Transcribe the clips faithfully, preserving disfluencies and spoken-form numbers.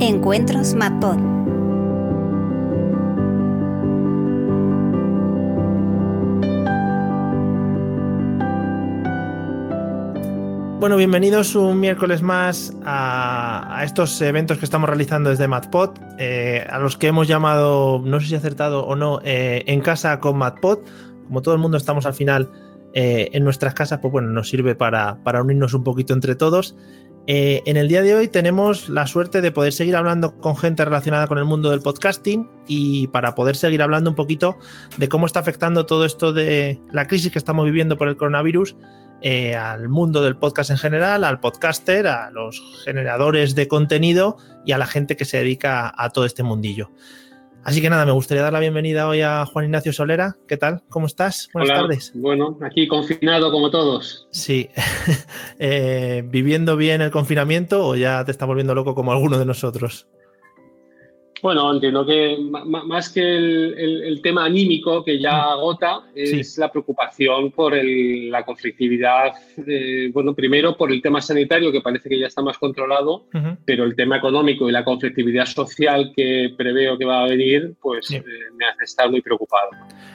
Encuentros MadPod. Bueno, bienvenidos un miércoles más a, a estos eventos que estamos realizando desde MadPod, eh, a los que hemos llamado, no sé si he acertado o no, eh, En Casa con MadPod. Como todo el mundo estamos al final eh, en nuestras casas, pues bueno, nos sirve para, para unirnos un poquito entre todos. Eh, en el día de hoy tenemos la suerte de poder seguir hablando con gente relacionada con el mundo del podcasting y para poder seguir hablando un poquito de cómo está afectando todo esto de la crisis que estamos viviendo por el coronavirus eh, al mundo del podcast en general, al podcaster, a los generadores de contenido y a la gente que se dedica a, a todo este mundillo. Así que nada, me gustaría dar la bienvenida hoy a Juan Ignacio Solera. ¿Qué tal? ¿Cómo estás? Buenas Hola. tardes. Bueno, aquí confinado como todos. Sí. eh, ¿Viviendo bien el confinamiento o ya te está volviendo loco como alguno de nosotros? Bueno, entiendo que más que el, el, el tema anímico que ya agota, es sí. la preocupación por el, la conflictividad, eh, bueno, primero por el tema sanitario, que parece que ya está más controlado, uh-huh. pero el tema económico y la conflictividad social que preveo que va a venir, pues sí. eh, me hace estar muy preocupado.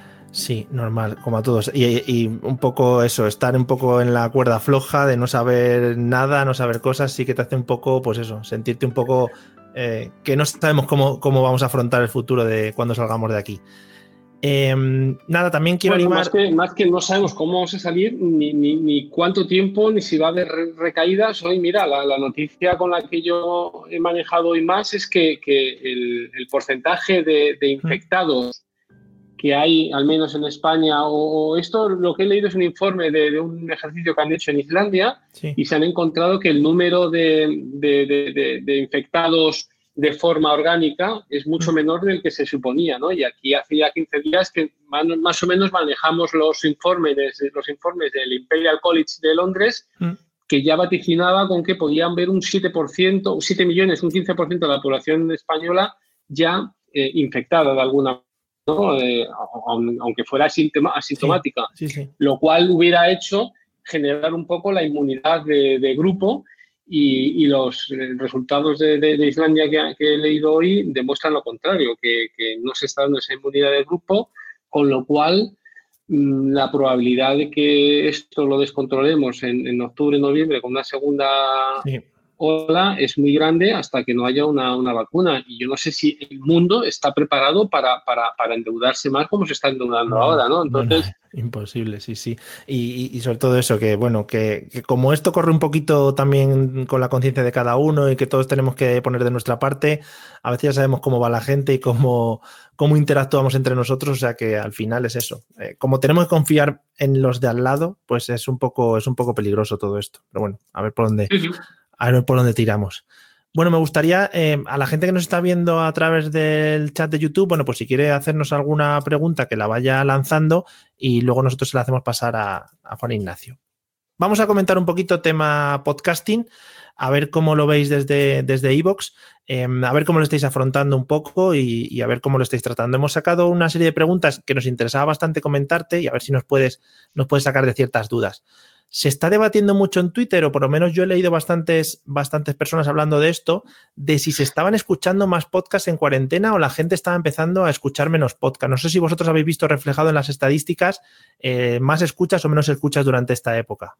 Sí, normal, como a todos. Y, y un poco eso, estar un poco en la cuerda floja de no saber nada, no saber cosas, sí que te hace un poco, pues eso, sentirte un poco... Eh, que no sabemos cómo, cómo vamos a afrontar el futuro de cuando salgamos de aquí. Eh, nada, también quiero bueno, animar... Más que, más que no sabemos cómo vamos a salir, ni, ni, ni cuánto tiempo, ni si va a haber recaídas. Hoy, mira, la, la noticia con la que yo he manejado hoy más es que, que el, el porcentaje de, de infectados ¿Mm? que hay, al menos en España, o, o esto lo que he leído es un informe de, de un ejercicio que han hecho en Islandia, sí. y se han encontrado que el número de, de, de, de, de infectados de forma orgánica es mucho menor del que se suponía, ¿no? Y aquí hace ya quince días que más o menos manejamos los informes, los informes del Imperial College de Londres, mm. que ya vaticinaba con que podían ver un siete por ciento, siete millones, un quince por ciento de la población española ya eh, infectada de alguna manera. ¿no? Eh, aunque fuera asintomática, sí, sí, sí. Lo cual hubiera hecho generar un poco la inmunidad de, de grupo y, y los resultados de, de, de Islandia que, que he leído hoy demuestran lo contrario, que, que no se está dando esa inmunidad de grupo, con lo cual mmm, la probabilidad de que esto lo descontrolemos en, en octubre, noviembre con una segunda... Sí. ola es muy grande hasta que no haya una, una vacuna. Y yo no sé si el mundo está preparado para, para, para endeudarse más como se está endeudando no, ahora, ¿no? Entonces... Bueno, imposible, sí, sí. Y, y, y sobre todo eso, que bueno, que, que como esto corre un poquito también con la conciencia de cada uno y que todos tenemos que poner de nuestra parte, a veces ya sabemos cómo va la gente y cómo, cómo interactuamos entre nosotros, o sea que al final es eso. Eh, como tenemos que confiar en los de al lado, pues es un poco, es un poco peligroso todo esto. Pero bueno, a ver por dónde... Uh-huh. A ver por dónde tiramos. Bueno, me gustaría, eh, a la gente que nos está viendo a través del chat de YouTube, bueno, pues si quiere hacernos alguna pregunta que la vaya lanzando y luego nosotros se la hacemos pasar a, a Juan Ignacio. Vamos a comentar un poquito tema podcasting, a ver cómo lo veis desde desde iVoox, eh, a ver cómo lo estáis afrontando un poco y, y a ver cómo lo estáis tratando. Hemos sacado una serie de preguntas que nos interesaba bastante comentarte y a ver si nos puedes, nos puedes sacar de ciertas dudas. Se está debatiendo mucho en Twitter, o por lo menos yo he leído bastantes, bastantes personas hablando de esto, de si se estaban escuchando más podcasts en cuarentena o la gente estaba empezando a escuchar menos podcasts. No sé si vosotros habéis visto reflejado en las estadísticas eh, más escuchas o menos escuchas durante esta época.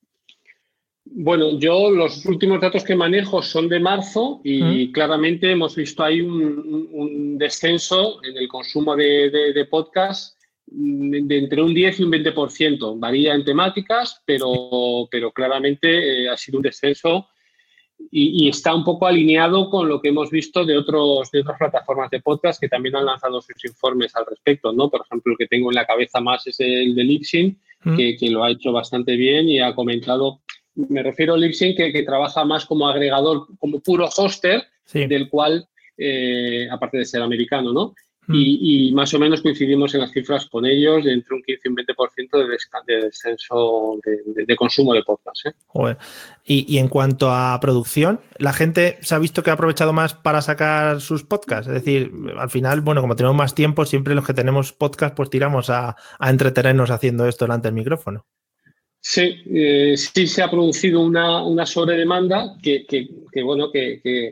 Bueno, yo los últimos datos que manejo son de marzo y ¿Mm? claramente hemos visto ahí un, un descenso en el consumo de, de, de podcasts de entre un diez y un veinte por ciento. Varía en temáticas, pero, pero claramente eh, ha sido un descenso y, y está un poco alineado con lo que hemos visto de, otros, de otras plataformas de podcast que también han lanzado sus informes al respecto, ¿no? Por ejemplo, el que tengo en la cabeza más es el de Libsyn, ¿Mm? que, que lo ha hecho bastante bien y ha comentado, me refiero a Libsyn, que, que trabaja más como agregador, como puro hoster, sí. del cual, eh, aparte de ser americano, ¿no? Y, y más o menos coincidimos en las cifras con ellos de entre un quince y un veinte por ciento de, des, de descenso de, de, de consumo de podcast. ¿eh? Joder. Y, y en cuanto a producción, ¿la gente se ha visto que ha aprovechado más para sacar sus podcasts? Es decir, al final, bueno, como tenemos más tiempo, siempre los que tenemos podcast pues tiramos a, a entretenernos haciendo esto delante del micrófono. Sí, eh, sí se ha producido una, una sobredemanda que, que, que bueno, que... que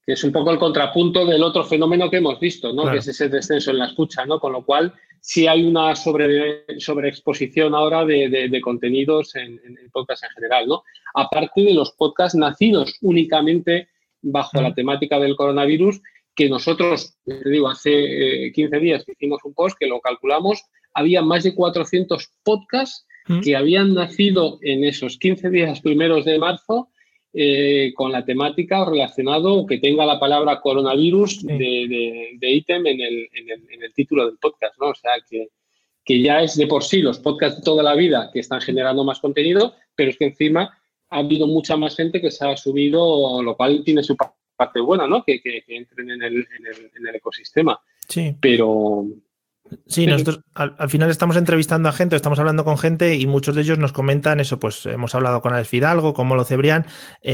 que es un poco el contrapunto del otro fenómeno que hemos visto, ¿no? Claro. Que es ese descenso en la escucha, ¿no? Con lo cual sí hay una sobre, sobreexposición ahora de, de, de contenidos en, en podcast en general, ¿no? Aparte de los podcasts nacidos únicamente bajo uh-huh. la temática del coronavirus, que nosotros, te digo, hace eh, quince días que hicimos un post, que lo calculamos, había más de cuatrocientos podcasts uh-huh. que habían nacido en esos quince días primeros de marzo eh, con la temática relacionado o que tenga la palabra coronavirus sí. de, de, de ítem en el, en, el, en el título del podcast, ¿no? O sea, que, que ya es de por sí los podcasts de toda la vida que están generando más contenido, pero es que encima ha habido mucha más gente que se ha subido, lo cual tiene su parte buena, ¿no? Que, que, que entren en el, en, el, en el ecosistema. Sí. Pero... Sí, nosotros al, al final estamos entrevistando a gente, estamos hablando con gente y muchos de ellos nos comentan eso, pues hemos hablado con Alex Fidalgo, con Molo Cebrián,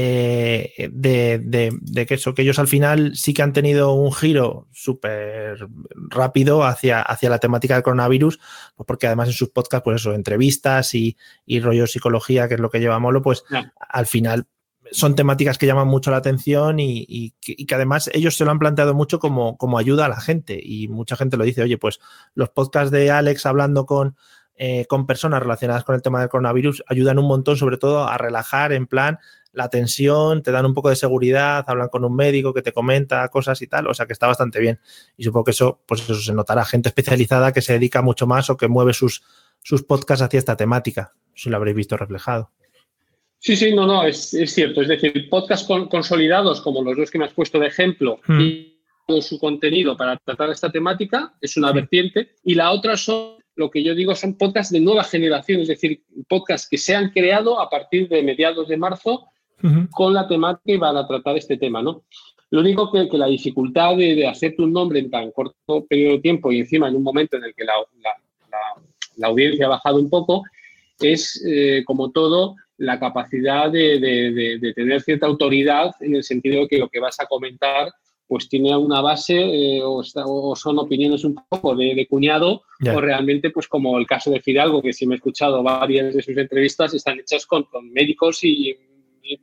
eh, de, de, de que eso, que ellos al final sí que han tenido un giro súper rápido hacia, hacia la temática del coronavirus, pues porque además en sus podcasts, pues eso, entrevistas y, y rollo psicología, que es lo que lleva Molo, pues no. al final son temáticas que llaman mucho la atención y, y, y que además ellos se lo han planteado mucho como, como ayuda a la gente y mucha gente lo dice, oye, pues los podcasts de Alex hablando con, eh, con personas relacionadas con el tema del coronavirus ayudan un montón, sobre todo a relajar en plan la tensión, te dan un poco de seguridad, hablan con un médico que te comenta cosas y tal, o sea que está bastante bien y supongo que eso, pues eso se notará, gente especializada que se dedica mucho más o que mueve sus, sus podcasts hacia esta temática, si lo habréis visto reflejado. Sí, sí, no, no, es, es cierto. Es decir, podcasts con, consolidados, como los dos que me has puesto de ejemplo, mm. y todo su contenido para tratar esta temática, es una sí. vertiente. Y la otra son, lo que yo digo, son podcasts de nueva generación, es decir, podcasts que se han creado a partir de mediados de marzo uh-huh. con la temática y van a tratar este tema, ¿no? Lo único que, que la dificultad de, de hacerte un nombre en tan corto periodo de tiempo y encima en un momento en el que la, la, la, la audiencia ha bajado un poco, es, eh, como todo, la capacidad de, de, de, de tener cierta autoridad en el sentido de que lo que vas a comentar pues tiene una base eh, o, está, o son opiniones un poco de, de cuñado yeah. o realmente pues como el caso de Fidalgo, que sí me he escuchado varias de sus entrevistas, están hechas con, con médicos y, y,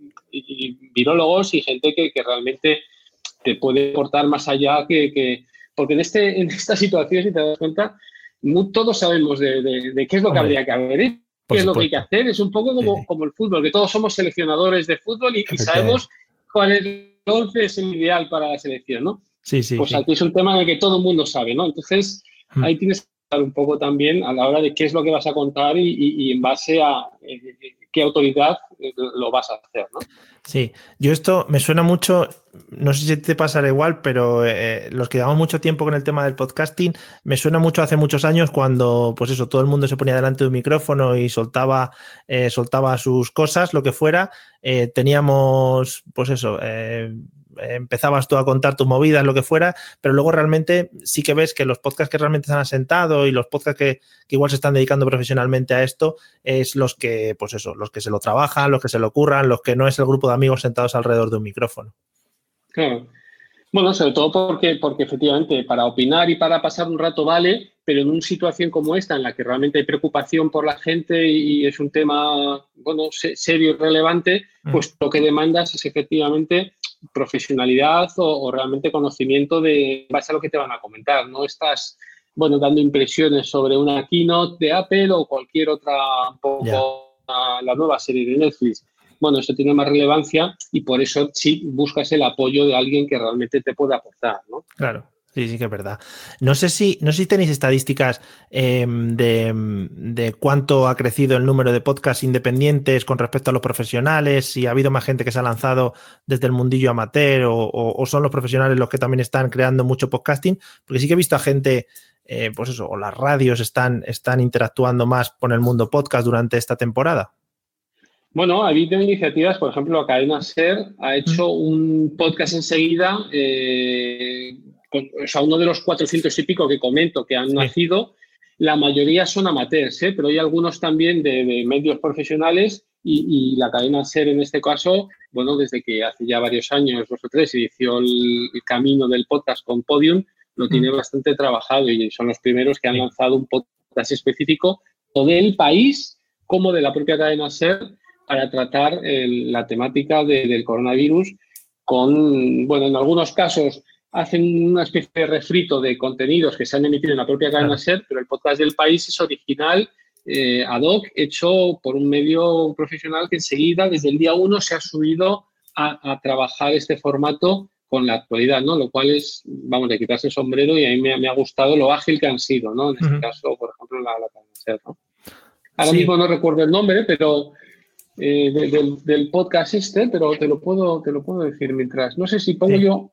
y virólogos y gente que, que realmente te puede aportar más allá que... que porque en, este, en esta situación, si te das cuenta, muy, todos sabemos de, de, de qué es lo que Hombre. habría que haber hecho. ¿Qué es lo que hay que hacer? Es un poco como, sí, sí. como el fútbol, que todos somos seleccionadores de fútbol y, y sabemos cuál es el once es el ideal para la selección, ¿no? Sí, sí. Pues sí. aquí es un tema en el que todo el mundo sabe, ¿no? Entonces, hmm. ahí tienes que estar un poco también a la hora de qué es lo que vas a contar y, y, y en base a eh, qué autoridad eh, lo vas a hacer, ¿no? Sí, yo esto me suena mucho, no sé si te pasará igual, pero eh, los que llevamos mucho tiempo con el tema del podcasting, me suena mucho hace muchos años cuando, pues eso, todo el mundo se ponía delante de un micrófono y soltaba, eh, soltaba sus cosas, lo que fuera. Eh, teníamos, pues eso, eh, empezabas tú a contar tus movidas, lo que fuera, pero luego realmente sí que ves que los podcasts que realmente se han asentado y los podcasts que, que igual se están dedicando profesionalmente a esto es los que, pues eso, los que se lo trabajan, los que se lo curran, los que no es el grupo de amigos sentados alrededor de un micrófono. Claro. Bueno, sobre todo porque, porque efectivamente para opinar y para pasar un rato vale, pero en una situación como esta en la que realmente hay preocupación por la gente y es un tema, bueno, serio y relevante, pues lo que demandas es efectivamente profesionalidad o, o realmente conocimiento de base a lo que te van a comentar. No estás, bueno, dando impresiones sobre una keynote de Apple o cualquier otra, un poco yeah. la, la nueva serie de Netflix. Bueno, eso tiene más relevancia y por eso sí buscas el apoyo de alguien que realmente te pueda aportar, ¿no? Claro. Sí, sí que es verdad. No sé si, no sé si tenéis estadísticas eh, de, de cuánto ha crecido el número de podcasts independientes con respecto a los profesionales, si ha habido más gente que se ha lanzado desde el mundillo amateur o, o, o son los profesionales los que también están creando mucho podcasting, porque sí que he visto a gente, eh, pues eso, o las radios están, están interactuando más con el mundo podcast durante esta temporada. Bueno, ha habido iniciativas, por ejemplo, Cadena SER ha hecho un podcast enseguida, eh, con, o sea, uno de los cuatrocientos y pico que comento que han sí. nacido, la mayoría son amateurs, ¿eh? Pero hay algunos también de, de medios profesionales y, y la Cadena SER en este caso, bueno, desde que hace ya varios años, dos o tres, inició el, el camino del podcast con Podium, lo tiene mm. bastante trabajado y son los primeros que han sí. lanzado un podcast específico o del país como de la propia Cadena SER para tratar el, la temática de, del coronavirus con, bueno, en algunos casos hacen una especie de refrito de contenidos que se han emitido en la propia cadena Claro. SER, pero el podcast del país es original, eh, ad hoc, hecho por un medio profesional que enseguida, desde el día uno, se ha subido a, a trabajar este formato con la actualidad, ¿no? Lo cual es, vamos, de quitarse el sombrero, y a mí me, me ha gustado lo ágil que han sido, ¿no? En este Uh-huh. caso, por ejemplo, la, la cadena SER, ¿no? Ahora Sí. mismo no recuerdo el nombre, pero eh, de, del, del podcast este, pero te lo puedo, te lo puedo decir mientras. No sé si pongo Sí. yo.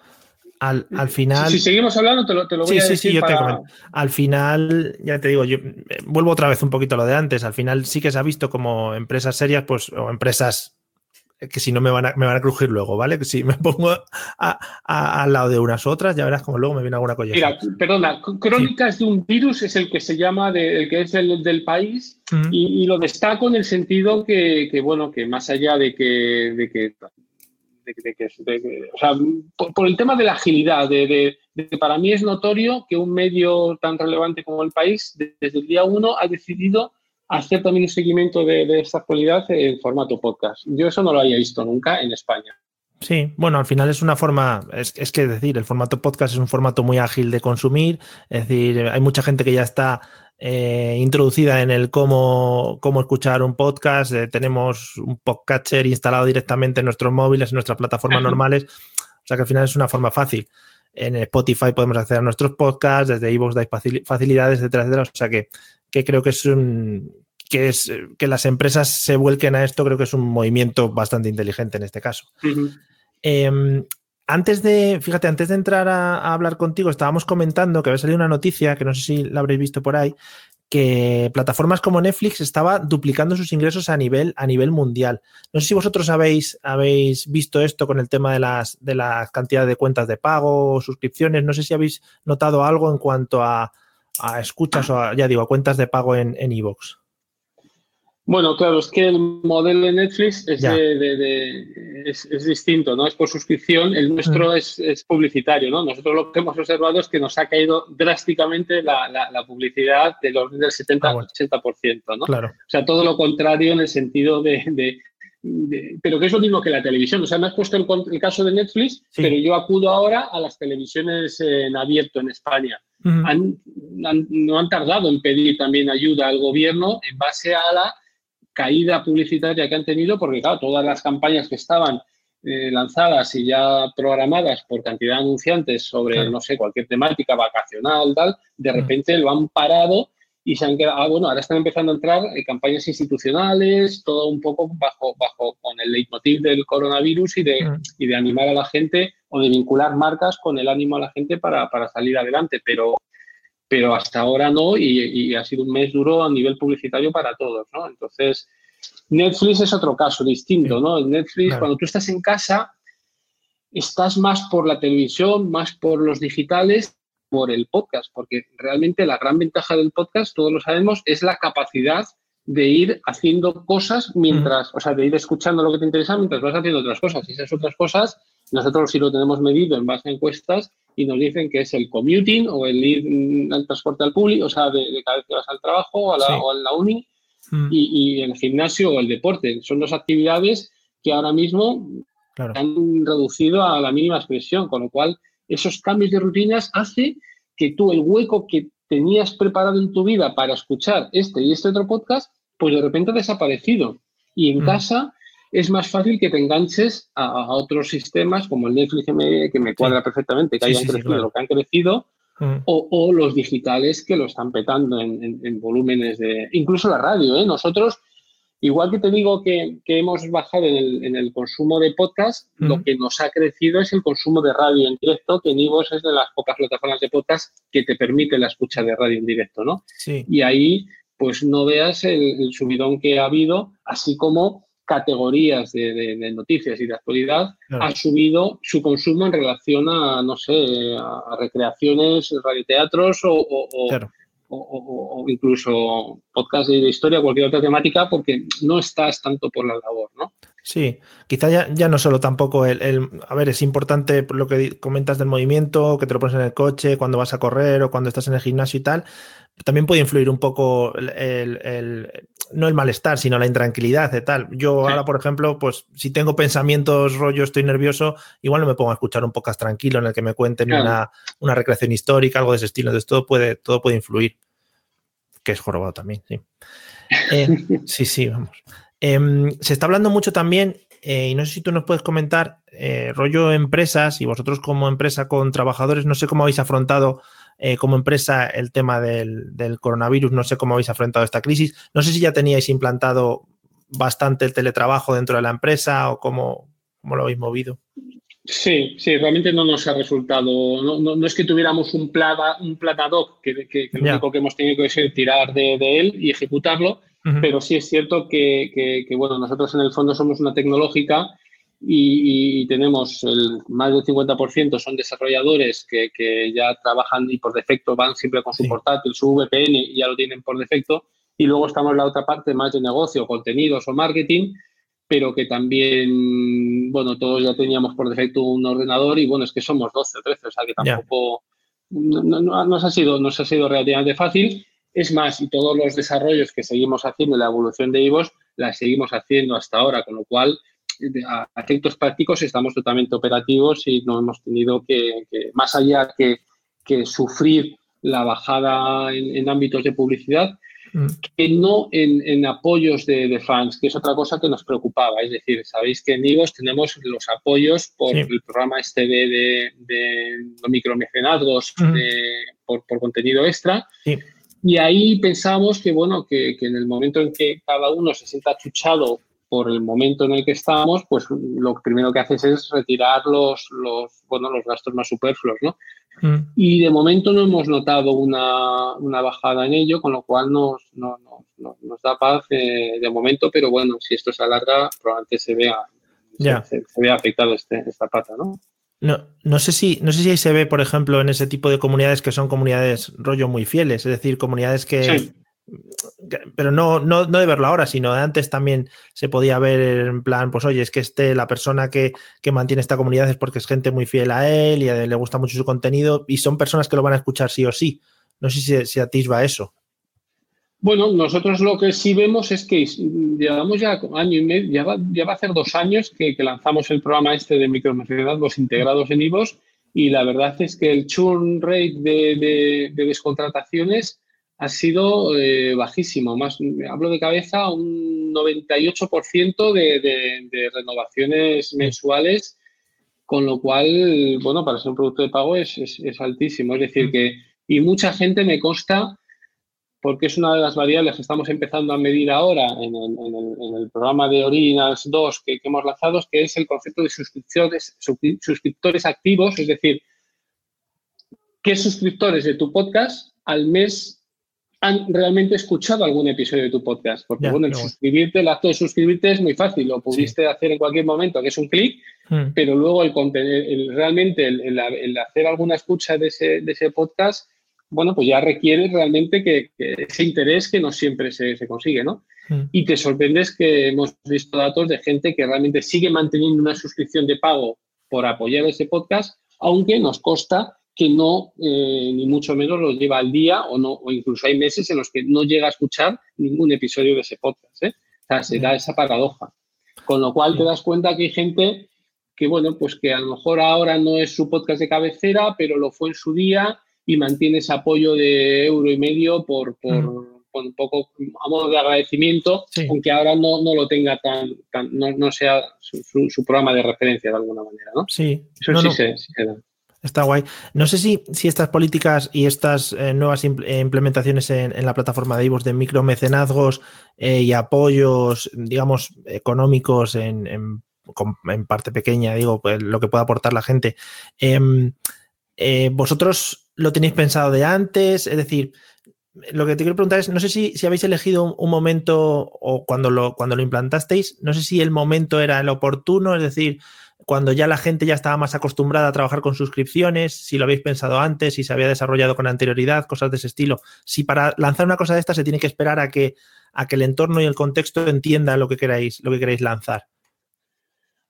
Al, al final. Si, si seguimos hablando, te lo, te lo voy sí, a sí, decir. Sí, yo para... te comento. Al final, ya te digo, yo eh, vuelvo otra vez un poquito a lo de antes. Al final sí que se ha visto como empresas serias, pues, o empresas que si no me van a, me van a crujir luego, ¿vale? Que si me pongo a, a, al lado de unas otras, ya verás como luego me viene alguna colleja. Mira, perdona, Crónicas sí. de un virus es el que se llama, de, el que es el del país, uh-huh. y, y lo destaco en el sentido que, que bueno, que más allá de que, de que, de, de que, de que o sea, por, por el tema de la agilidad, de, de, de que para mí es notorio que un medio tan relevante como el país, desde el día uno, ha decidido hacer también un seguimiento de, de esta actualidad en formato podcast. Yo eso no lo había visto nunca en España. Sí, bueno, al final es una forma, es, es que decir, el formato podcast es un formato muy ágil de consumir, es decir, hay mucha gente que ya está eh, introducida en el cómo, cómo escuchar un podcast, eh, tenemos un podcatcher instalado directamente en nuestros móviles, en nuestras plataformas normales, o sea que al final es una forma fácil. En Spotify podemos acceder a nuestros podcasts, desde iVoox hay facilidades, etcétera, etcétera, o sea que, que creo que es un... Que, es, que las empresas se vuelquen a esto, creo que es un movimiento bastante inteligente en este caso. Uh-huh. Eh, antes de, fíjate, antes de entrar a, a hablar contigo, estábamos comentando que había salido una noticia, que no sé si la habréis visto por ahí, que plataformas como Netflix estaba duplicando sus ingresos a nivel, a nivel mundial. No sé si vosotros habéis, habéis visto esto con el tema de las, de la cantidad de cuentas de pago o suscripciones. No sé si habéis notado algo en cuanto a, a escuchas o a, ya digo, a cuentas de pago en, en iVoox. Bueno, claro, es que el modelo de Netflix es, de, de, de, es, es distinto, ¿no? Es por suscripción, el nuestro mm. es, es publicitario, ¿no? Nosotros lo que hemos observado es que nos ha caído drásticamente la, la, la publicidad del orden del setenta, ah, bueno. ochenta por ciento, ¿no? Claro. O sea, todo lo contrario en el sentido de, de, de... Pero que es lo mismo que la televisión. O sea, me has puesto el, el caso de Netflix, sí. pero yo acudo ahora a las televisiones en abierto en España. Uh-huh. Han, han, no han tardado en pedir también ayuda al gobierno en base a la caída publicitaria que han tenido, porque claro, todas las campañas que estaban eh, lanzadas y ya programadas por cantidad de anunciantes sobre, claro. no sé, cualquier temática vacacional, tal, de repente mm. lo han parado y se han quedado, ah, bueno, ahora están empezando a entrar eh, campañas institucionales, todo un poco bajo, bajo con el leitmotiv del coronavirus y de, mm. y de animar a la gente o de vincular marcas con el ánimo a la gente para, para salir adelante, pero pero hasta ahora no, y, y ha sido un mes duro a nivel publicitario para todos, ¿no? Entonces, Netflix es otro caso distinto, ¿no? Netflix, claro. Cuando tú estás en casa, estás más por la televisión, más por los digitales, por el podcast, porque realmente la gran ventaja del podcast, todos lo sabemos, es la capacidad de ir haciendo cosas mientras, uh-huh. o sea, de ir escuchando lo que te interesa mientras vas haciendo otras cosas. Y esas otras cosas, nosotros sí lo tenemos medido en base a encuestas y nos dicen que es el commuting o el ir al transporte al público, o sea, de, de cada vez que vas al trabajo o a la, sí. o a la uni, uh-huh. y, y el gimnasio o el deporte. Son dos actividades que ahora mismo claro. han reducido a la mínima expresión, con lo cual esos cambios de rutinas hace que tú el hueco que tenías preparado en tu vida para escuchar este y este otro podcast, pues de repente ha desaparecido. Y en mm. casa es más fácil que te enganches a, a otros sistemas como el Netflix, que me, que me cuadra sí. perfectamente, que sí, hayan sí, crecido sí, claro. lo que han crecido, mm. o, o los digitales que lo están petando en, en, en volúmenes de... Incluso la radio, ¿eh? Nosotros, igual que te digo que, que hemos bajado en el, en el consumo de podcast, mm. lo que nos ha crecido es el consumo de radio en directo, que en iVoox es de las pocas plataformas de podcast que te permite la escucha de radio en directo, ¿no? Sí. Y ahí, pues no veas el, el subidón que ha habido, así como categorías de, de, de noticias y de actualidad, claro. ha subido su consumo en relación a, no sé, a, a recreaciones, radioteatros o... o, o claro. O, o, o incluso podcast de historia, cualquier otra temática, porque no estás tanto por la labor, ¿no? Sí, quizá ya, ya no solo tampoco el, el... A ver, es importante lo que comentas del movimiento, que te lo pones en el coche, cuando vas a correr o cuando estás en el gimnasio y tal, también puede influir un poco el, el, el no el malestar, sino la intranquilidad de tal. Yo sí. ahora, por ejemplo, pues si tengo pensamientos rollo, estoy nervioso, igual no me pongo a escuchar un podcast tranquilo en el que me cuenten claro. una, una recreación histórica, algo de ese estilo. Entonces todo puede, todo puede influir. Que es jorobado también, sí. Eh, sí, sí, vamos. Eh, se está hablando mucho también, eh, y no sé si tú nos puedes comentar, eh, rollo empresas, y vosotros como empresa con trabajadores, no sé cómo habéis afrontado eh, como empresa el tema del, del coronavirus, no sé cómo habéis afrontado esta crisis, no sé si ya teníais implantado bastante el teletrabajo dentro de la empresa o cómo, cómo lo habéis movido. Sí, sí, realmente no nos ha resultado, no, no, no es que tuviéramos un plan, un plan ad hoc, que, que, que lo yeah. único que hemos tenido que ser tirar de, de él y ejecutarlo, uh-huh. pero sí es cierto que, que, que, bueno, nosotros en el fondo somos una tecnológica y, y tenemos el, más del cincuenta por ciento son desarrolladores que, que ya trabajan y por defecto van siempre con su sí. portátil, su V P N y ya lo tienen por defecto, y luego estamos la otra parte más de negocio, contenidos o marketing, pero que también, bueno, todos ya teníamos por defecto un ordenador y, bueno, es que somos doce o trece, o sea que tampoco yeah. no, no, nos, ha sido, nos ha sido relativamente fácil. Es más, y todos los desarrollos que seguimos haciendo, la evolución de iVoox, la seguimos haciendo hasta ahora, con lo cual, a efectos prácticos, estamos totalmente operativos y no hemos tenido que, que más allá que, que sufrir la bajada en, en ámbitos de publicidad, que no en, en apoyos de, de fans, que es otra cosa que nos preocupaba. Es decir, sabéis que en iVoox tenemos los apoyos por sí. el programa este de, de, de micromecenazgos uh-huh. de, por, por contenido extra. Sí. Y ahí pensamos que, bueno, que, que en el momento en que cada uno se sienta achuchado por el momento en el que estamos, pues lo primero que haces es retirar los, los, bueno, los gastos más superfluos, ¿no? Mm. Y de momento no hemos notado una, una bajada en ello, con lo cual nos, no, no, no, nos da paz eh, de momento, pero bueno, si esto se alarga, probablemente se vea, yeah. se, se, se vea afectado este, esta pata, ¿no? No, no sé si, no sé si ahí se ve, por ejemplo, en ese tipo de comunidades que son comunidades rollo muy fieles, es decir, comunidades que... Sí. Pero no, no, no de verlo ahora, sino de antes también se podía ver en plan, pues oye, es que este, la persona que, que mantiene esta comunidad es porque es gente muy fiel a él y a él le gusta mucho su contenido y son personas que lo van a escuchar sí o sí. No sé si, si atisba eso. Bueno, nosotros lo que sí vemos es que llevamos ya año y medio, ya va, ya va a hacer dos años que, que lanzamos el programa este de micromecenazgos integrados en iVoox y la verdad es que el churn rate de, de, de descontrataciones ha sido eh, bajísimo, más hablo de cabeza, un noventa y ocho por ciento de, de, de renovaciones mensuales, con lo cual, bueno, para ser un producto de pago es, es, es altísimo. Es decir, que, y mucha gente me consta, porque es una de las variables que estamos empezando a medir ahora en el, en el, en el programa de Originals dos que, que hemos lanzado, que es el concepto de suscriptores, suscriptores activos, es decir, ¿qué suscriptores de tu podcast al mes han realmente escuchado algún episodio de tu podcast? Porque, yeah, bueno, el no. suscribirte, el acto de suscribirte es muy fácil, lo pudiste sí. hacer en cualquier momento, que es un clic, hmm. pero luego el, el realmente el, el, el hacer alguna escucha de ese, de ese podcast, bueno, pues ya requiere realmente que, que ese interés que no siempre se, se consigue, ¿no? Hmm. Y te sorprendes que hemos visto datos de gente que realmente sigue manteniendo una suscripción de pago por apoyar ese podcast, aunque nos consta que no, eh, ni mucho menos lo lleva al día o no, o incluso hay meses en los que no llega a escuchar ningún episodio de ese podcast, ¿eh? O sea, se da esa paradoja. Con lo cual te das cuenta que hay gente que, bueno, pues que a lo mejor ahora no es su podcast de cabecera, pero lo fue en su día y mantiene ese apoyo de euro y medio por, por, mm. por un poco a modo de agradecimiento, sí. aunque ahora no, no lo tenga tan, tan no, no sea su, su, su programa de referencia de alguna manera, ¿no? Sí. Eso no, sí, no. Se, sí se da. Está guay. No sé si, si estas políticas y estas eh, nuevas implementaciones en, en la plataforma de iVoox de micromecenazgos eh, y apoyos, digamos, económicos en, en, en parte pequeña, digo, pues, lo que pueda aportar la gente. Eh, eh, ¿Vosotros lo tenéis pensado de antes? Es decir, lo que te quiero preguntar es, no sé si, si habéis elegido un, un momento o cuando lo, cuando lo implantasteis, no sé si el momento era el oportuno, es decir, cuando ya la gente ya estaba más acostumbrada a trabajar con suscripciones, si lo habéis pensado antes, si se había desarrollado con anterioridad, cosas de ese estilo. Si para lanzar una cosa de esta se tiene que esperar a que, a que el entorno y el contexto entienda lo que queráis, lo que queráis lanzar.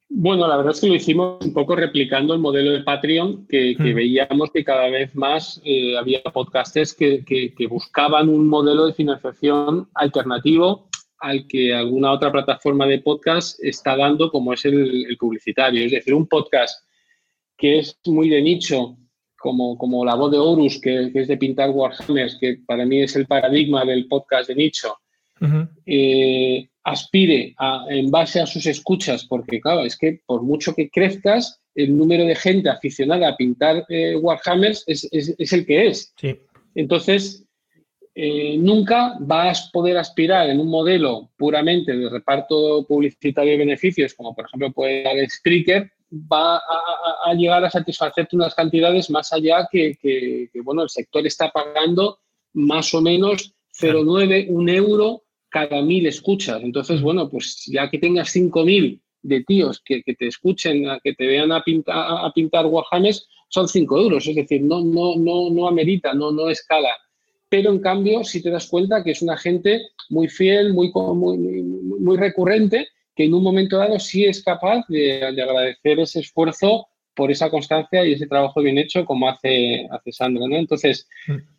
Bueno, la verdad es que lo hicimos un poco replicando el modelo de Patreon, que, que mm. veíamos que cada vez más eh, había podcasters que, que, que buscaban un modelo de financiación alternativo al que alguna otra plataforma de podcast está dando, como es el, el publicitario. Es decir, un podcast que es muy de nicho, como, como La Voz de Horus, que, que es de pintar Warhammers, que para mí es el paradigma del podcast de nicho, uh-huh. eh, aspire a, en base a sus escuchas, porque claro, es que por mucho que crezcas, el número de gente aficionada a pintar eh, Warhammers es, es, es el que es. Sí. Entonces, eh, nunca vas a poder aspirar en un modelo puramente de reparto publicitario de beneficios, como por ejemplo puede dar Spreaker, va a, a, a llegar a satisfacerte unas cantidades más allá que, que, que bueno, el sector está pagando más o menos cero coma nueve, un euro cada mil escuchas. Entonces, bueno, pues ya que tengas cinco mil de tíos que, que te escuchen, que te vean a pintar, a pintar Warhammers, son cinco euros. Es decir, no, no, no, no amerita, no, no escala. Pero, en cambio, si te das cuenta que es una gente muy fiel, muy, muy, muy recurrente, que en un momento dado sí es capaz de, de agradecer ese esfuerzo por esa constancia y ese trabajo bien hecho como hace, hace Sandra, ¿no? Entonces,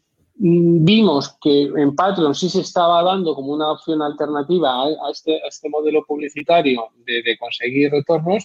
mm. vimos que en Patreon sí se estaba dando como una opción alternativa a, a, este, a este modelo publicitario de, de conseguir retornos.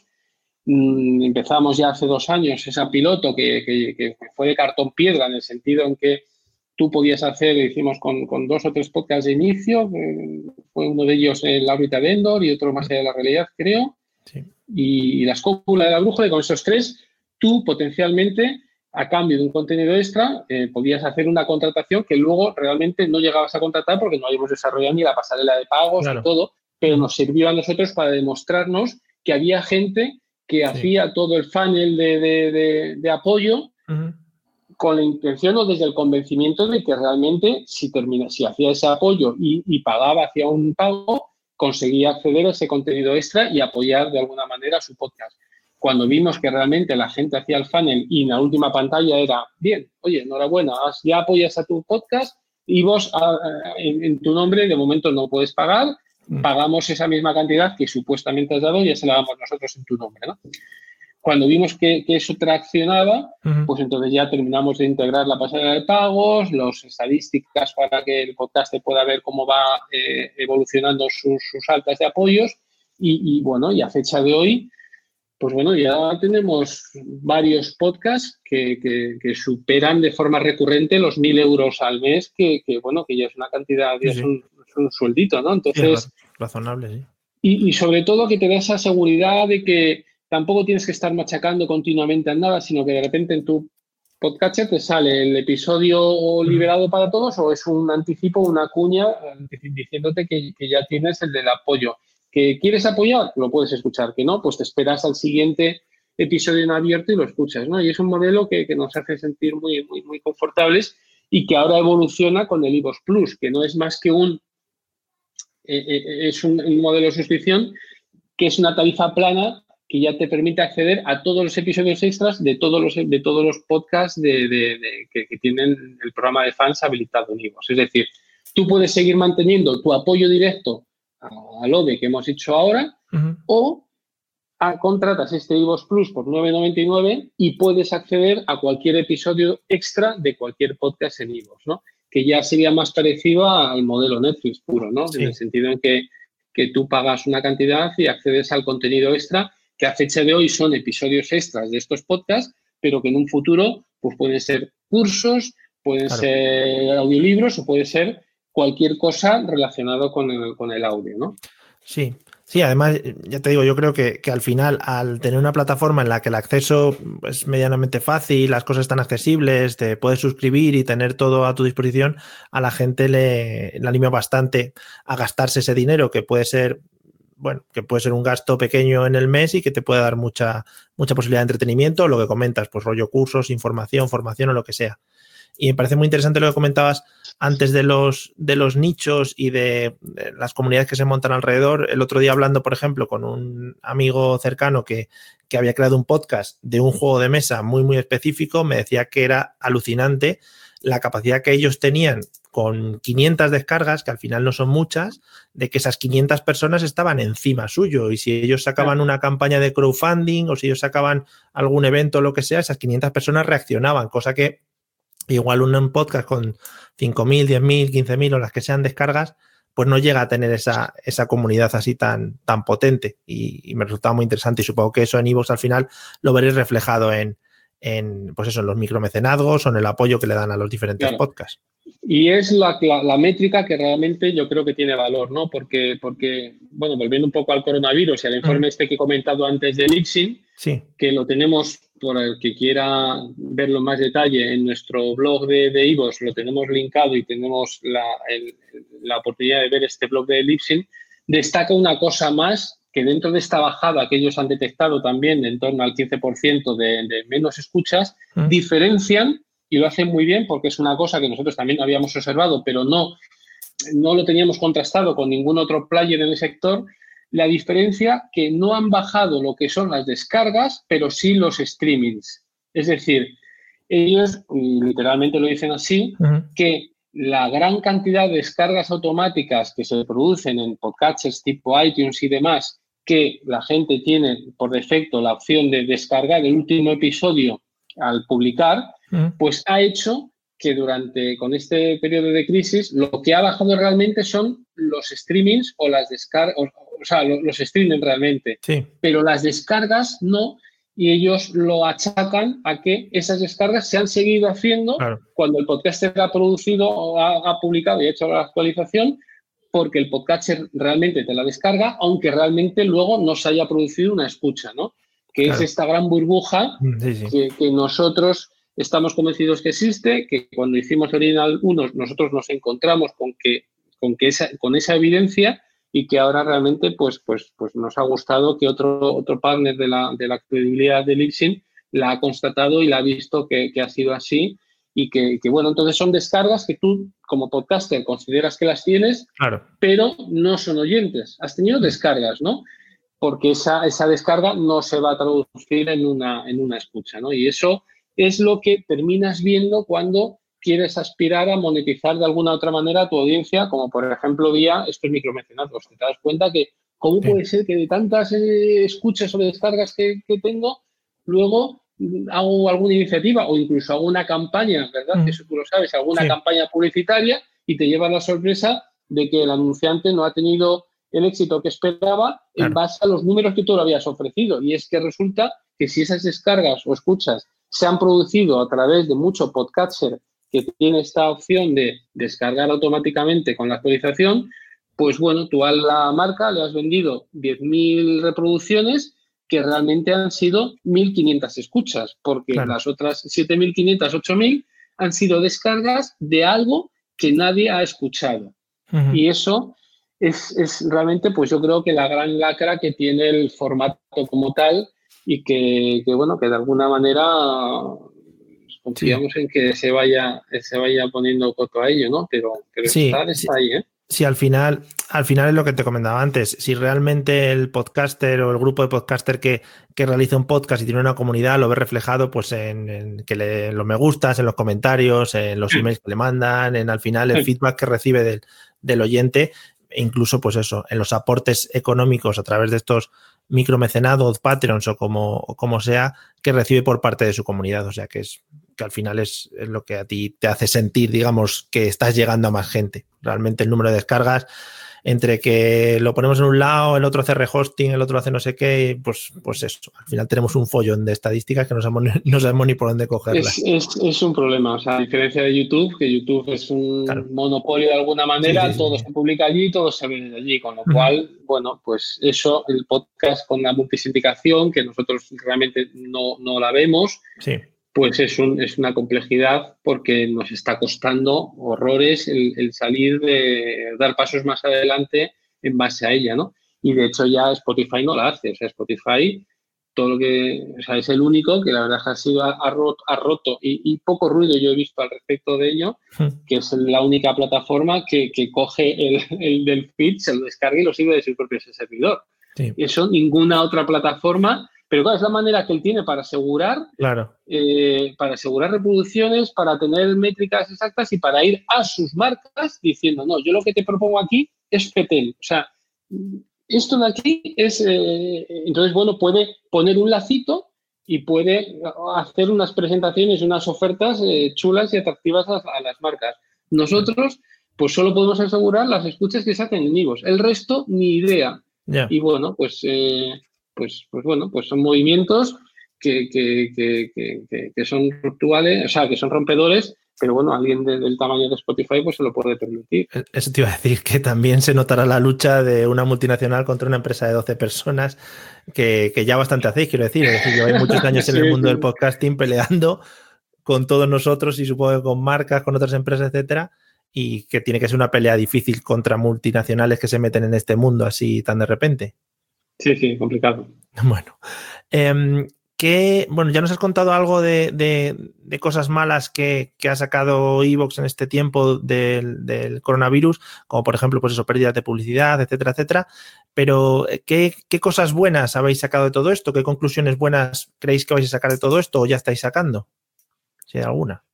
Mm, empezamos ya hace dos años esa piloto que, que, que fue de cartón piedra, en el sentido en que tú podías hacer, hicimos con, con dos o tres podcasts de inicio, eh, fue uno de ellos en La órbita de Endor y otro Más allá de la realidad, creo, sí. y, y La escópula de la brújula, y con esos tres, tú potencialmente, a cambio de un contenido extra, eh, podías hacer una contratación que luego realmente no llegabas a contratar porque no habíamos desarrollado ni la pasarela de pagos claro. ni todo, pero nos sirvió a nosotros para demostrarnos que había gente que sí. hacía todo el funnel de, de, de, de apoyo uh-huh. con la intención o desde el convencimiento de que realmente si, termina, si hacía ese apoyo y, y pagaba, hacía un pago, conseguía acceder a ese contenido extra y apoyar de alguna manera su podcast. Cuando vimos que realmente la gente hacía el funnel y en la última pantalla era, bien, oye, enhorabuena, ya apoyas a tu podcast y vos a, a, en, en tu nombre de momento no puedes pagar, mm. pagamos esa misma cantidad que supuestamente has dado y ya se la damos nosotros en tu nombre, ¿no? Cuando vimos que, que eso traccionaba, uh-huh. pues entonces ya terminamos de integrar la pasarela de pagos, las estadísticas para que el podcast pueda ver cómo va eh, evolucionando sus, sus altas de apoyos y, y bueno, y a fecha de hoy, pues bueno, ya tenemos varios podcasts que, que, que superan de forma recurrente los mil euros al mes, que, que bueno, que ya es una cantidad, ya sí, sí. Es, un, es un sueldito, ¿no? Entonces, sí, razonable, sí. Y, y sobre todo que te da esa seguridad de que tampoco tienes que estar machacando continuamente a nada, sino que de repente en tu podcatcher te sale el episodio liberado para todos o es un anticipo, una cuña diciéndote que, que ya tienes el del apoyo. ¿Que quieres apoyar? Lo puedes escuchar. ¿Que no? Pues te esperas al siguiente episodio en abierto y lo escuchas, ¿no? Y es un modelo que, que nos hace sentir muy, muy, muy confortables y que ahora evoluciona con el iVoox Plus, que no es más que un, eh, eh, es un, un modelo de suscripción que es una tarifa plana que ya te permite acceder a todos los episodios extras de todos los, de todos los podcasts de, de, de, que, que tienen el programa de fans habilitado en iVoox. Es decir, tú puedes seguir manteniendo tu apoyo directo al O D E que hemos hecho ahora uh-huh. o a, contratas este iVoox Plus por nueve noventa y nueve y puedes acceder a cualquier episodio extra de cualquier podcast en iVoox, ¿no? Que ya sería más parecido al modelo Netflix puro, ¿no? Sí. En el sentido en que, que tú pagas una cantidad y accedes al contenido extra que a fecha de hoy son episodios extras de estos podcasts, pero que en un futuro pues pueden ser cursos, pueden claro. ser audiolibros o puede ser cualquier cosa relacionado con el, con el audio, ¿no? Sí, sí, además, ya te digo, yo creo que, que al final, al tener una plataforma en la que el acceso es medianamente fácil, las cosas están accesibles, te puedes suscribir y tener todo a tu disposición, a la gente le, le anima bastante a gastarse ese dinero, que puede ser, bueno, que puede ser un gasto pequeño en el mes y que te puede dar mucha, mucha posibilidad de entretenimiento, lo que comentas, pues rollo cursos, información, formación o lo que sea. Y me parece muy interesante lo que comentabas antes de los, de los nichos y de, de las comunidades que se montan alrededor. El otro día hablando, por ejemplo, con un amigo cercano que, que había creado un podcast de un juego de mesa muy, muy específico, me decía que era alucinante la capacidad que ellos tenían con quinientas descargas, que al final no son muchas, de que esas quinientas personas estaban encima suyo, y si ellos sacaban una campaña de crowdfunding o si ellos sacaban algún evento o lo que sea, esas quinientas personas reaccionaban, cosa que igual un podcast con cinco mil, diez mil, quince mil o las que sean descargas, pues no llega a tener esa, esa comunidad así tan, tan potente, y, y me resultaba muy interesante, y supongo que eso en iVoox al final lo veréis reflejado en, en, pues eso, en los micromecenazgos o en el apoyo que le dan a los diferentes claro. podcasts. Y es la, la, la métrica que realmente yo creo que tiene valor, ¿no? Porque, porque bueno, volviendo un poco al coronavirus y al informe mm. este que he comentado antes de Libsyn, sí. que lo tenemos, por el que quiera verlo en más detalle, en nuestro blog de, de iVoox, lo tenemos linkado y tenemos la, el, la oportunidad de ver este blog de Libsyn, destaca una cosa más, que dentro de esta bajada que ellos han detectado también de en torno al quince por ciento de, de menos escuchas, mm. diferencian, y lo hacen muy bien porque es una cosa que nosotros también habíamos observado, pero no, no lo teníamos contrastado con ningún otro player en el sector, la diferencia que no han bajado lo que son las descargas, pero sí los streamings. Es decir, ellos, literalmente lo dicen así, uh-huh. que la gran cantidad de descargas automáticas que se producen en podcasters tipo iTunes y demás, que la gente tiene por defecto la opción de descargar el último episodio al publicar, uh-huh. pues ha hecho que durante, con este periodo de crisis, lo que ha bajado realmente son los streamings o las descargas, o, o sea, los, los streamings realmente, sí. pero las descargas no, y ellos lo achacan a que esas descargas se han seguido haciendo claro. cuando el podcaster ha producido o ha, ha publicado y ha hecho la actualización, porque el podcaster realmente te la descarga, aunque realmente luego no se haya producido una escucha, ¿no? Que claro. es esta gran burbuja sí, sí. Que, que nosotros estamos convencidos que existe, que cuando hicimos Original uno nosotros nos encontramos con que, con que esa, con esa evidencia, y que ahora realmente pues, pues, pues nos ha gustado que otro, otro partner de la, de la credibilidad de Libsyn la ha constatado y la ha visto que, que ha sido así, y que, que, bueno, entonces son descargas que tú como podcaster consideras que las tienes, claro. pero no son oyentes. Has tenido descargas, ¿no? Porque esa, esa descarga no se va a traducir en una, en una escucha, ¿no? Y eso es lo que terminas viendo cuando quieres aspirar a monetizar de alguna otra manera a tu audiencia, como por ejemplo vía estos micromecenazgos. Te das cuenta que cómo sí. puede ser que de tantas eh, escuchas o descargas que, que tengo, luego hago alguna iniciativa o incluso hago una campaña, ¿verdad? Mm. Que eso tú lo sabes, alguna sí. campaña publicitaria, y te lleva la sorpresa de que el anunciante no ha tenido el éxito que esperaba claro. en base a los números que tú le habías ofrecido. Y es que resulta que si esas descargas o escuchas se han producido a través de mucho podcaster que tiene esta opción de descargar automáticamente con la actualización, pues bueno, tú a la marca le has vendido diez mil reproducciones que realmente han sido mil quinientas escuchas, porque claro. las otras siete mil quinientas, ocho mil han sido descargas de algo que nadie ha escuchado. Uh-huh. Y eso es, es realmente, pues yo creo que la gran lacra que tiene el formato como tal, y que, que bueno, que de alguna manera confiamos sí. en que se vaya, se vaya poniendo coto a ello, ¿no? Pero, pero sí, está, está sí. ahí, ¿eh? Sí, al final, al final es lo que te comentaba antes. Si realmente el podcaster o el grupo de podcaster que, que realiza un podcast y tiene una comunidad lo ve reflejado pues en, en que le, en los me gustas, en los comentarios, en los emails que le mandan, en al final el feedback que recibe del, del oyente, e incluso pues eso, en los aportes económicos a través de estos micromecenados, Patreons o como, o como sea, que recibe por parte de su comunidad. O sea que es que al final es, es lo que a ti te hace sentir, digamos, que estás llegando a más gente. Realmente el número de descargas, entre que lo ponemos en un lado, el otro hace rehosting, el otro hace no sé qué, pues, pues eso. Al final tenemos un follón de estadísticas que no sabemos, no sabemos ni por dónde cogerlas. Es, es, es un problema, o sea, a diferencia de YouTube, que YouTube es un claro. monopolio de alguna manera, sí, sí, sí, todo sí. se publica allí, todo se ve de allí, con lo uh-huh. cual, bueno, pues eso, el podcast con la multisindicación, que nosotros realmente no, no la vemos, sí. pues es, un, es una complejidad, porque nos está costando horrores el, el salir de dar pasos más adelante en base a ella, ¿no? Y de hecho ya Spotify no la hace, o sea, Spotify, todo lo que, o sea, es el único que la verdad ha sido, ha roto, ha roto y, y poco ruido yo he visto al respecto de ello, que es la única plataforma que, que coge el, el del feed, se lo descarga y lo sigue de su propio servidor. Sí. Eso ninguna otra plataforma Pero claro, es la manera que él tiene para asegurar, claro. eh, para asegurar reproducciones, para tener métricas exactas y para ir a sus marcas diciendo, no, yo lo que te propongo aquí es Petel. O sea, esto de aquí es... Eh, entonces, bueno, puede poner un lacito y puede hacer unas presentaciones, unas ofertas eh, chulas y atractivas a, a las marcas. Nosotros, pues solo podemos asegurar las escuchas que se hacen en vivos. El resto, ni idea. Yeah. Y bueno, pues, eh, pues, pues bueno, pues son movimientos que, que, que, que, que son ruptuales, o sea, que son rompedores, pero bueno, alguien de, del tamaño de Spotify pues se lo puede permitir. Eso te iba a decir, que también se notará la lucha de una multinacional contra una empresa de doce personas, que, que ya bastante hacéis, quiero decir. Es decir, lleváis muchos años en sí, el mundo sí. del podcasting peleando con todos nosotros y supongo que con marcas, con otras empresas, etcétera, y que tiene que ser una pelea difícil contra multinacionales que se meten en este mundo así tan de repente. Sí, sí, complicado. Bueno, eh, que, bueno, ya nos has contado algo de, de, de cosas malas que, que ha sacado iVoox en este tiempo del, del coronavirus, como por ejemplo, pues eso, pérdidas de publicidad, etcétera, etcétera. Pero, ¿qué, qué cosas buenas habéis sacado de todo esto? ¿Qué conclusiones buenas creéis que vais a sacar de todo esto o ya estáis sacando? Si hay alguna.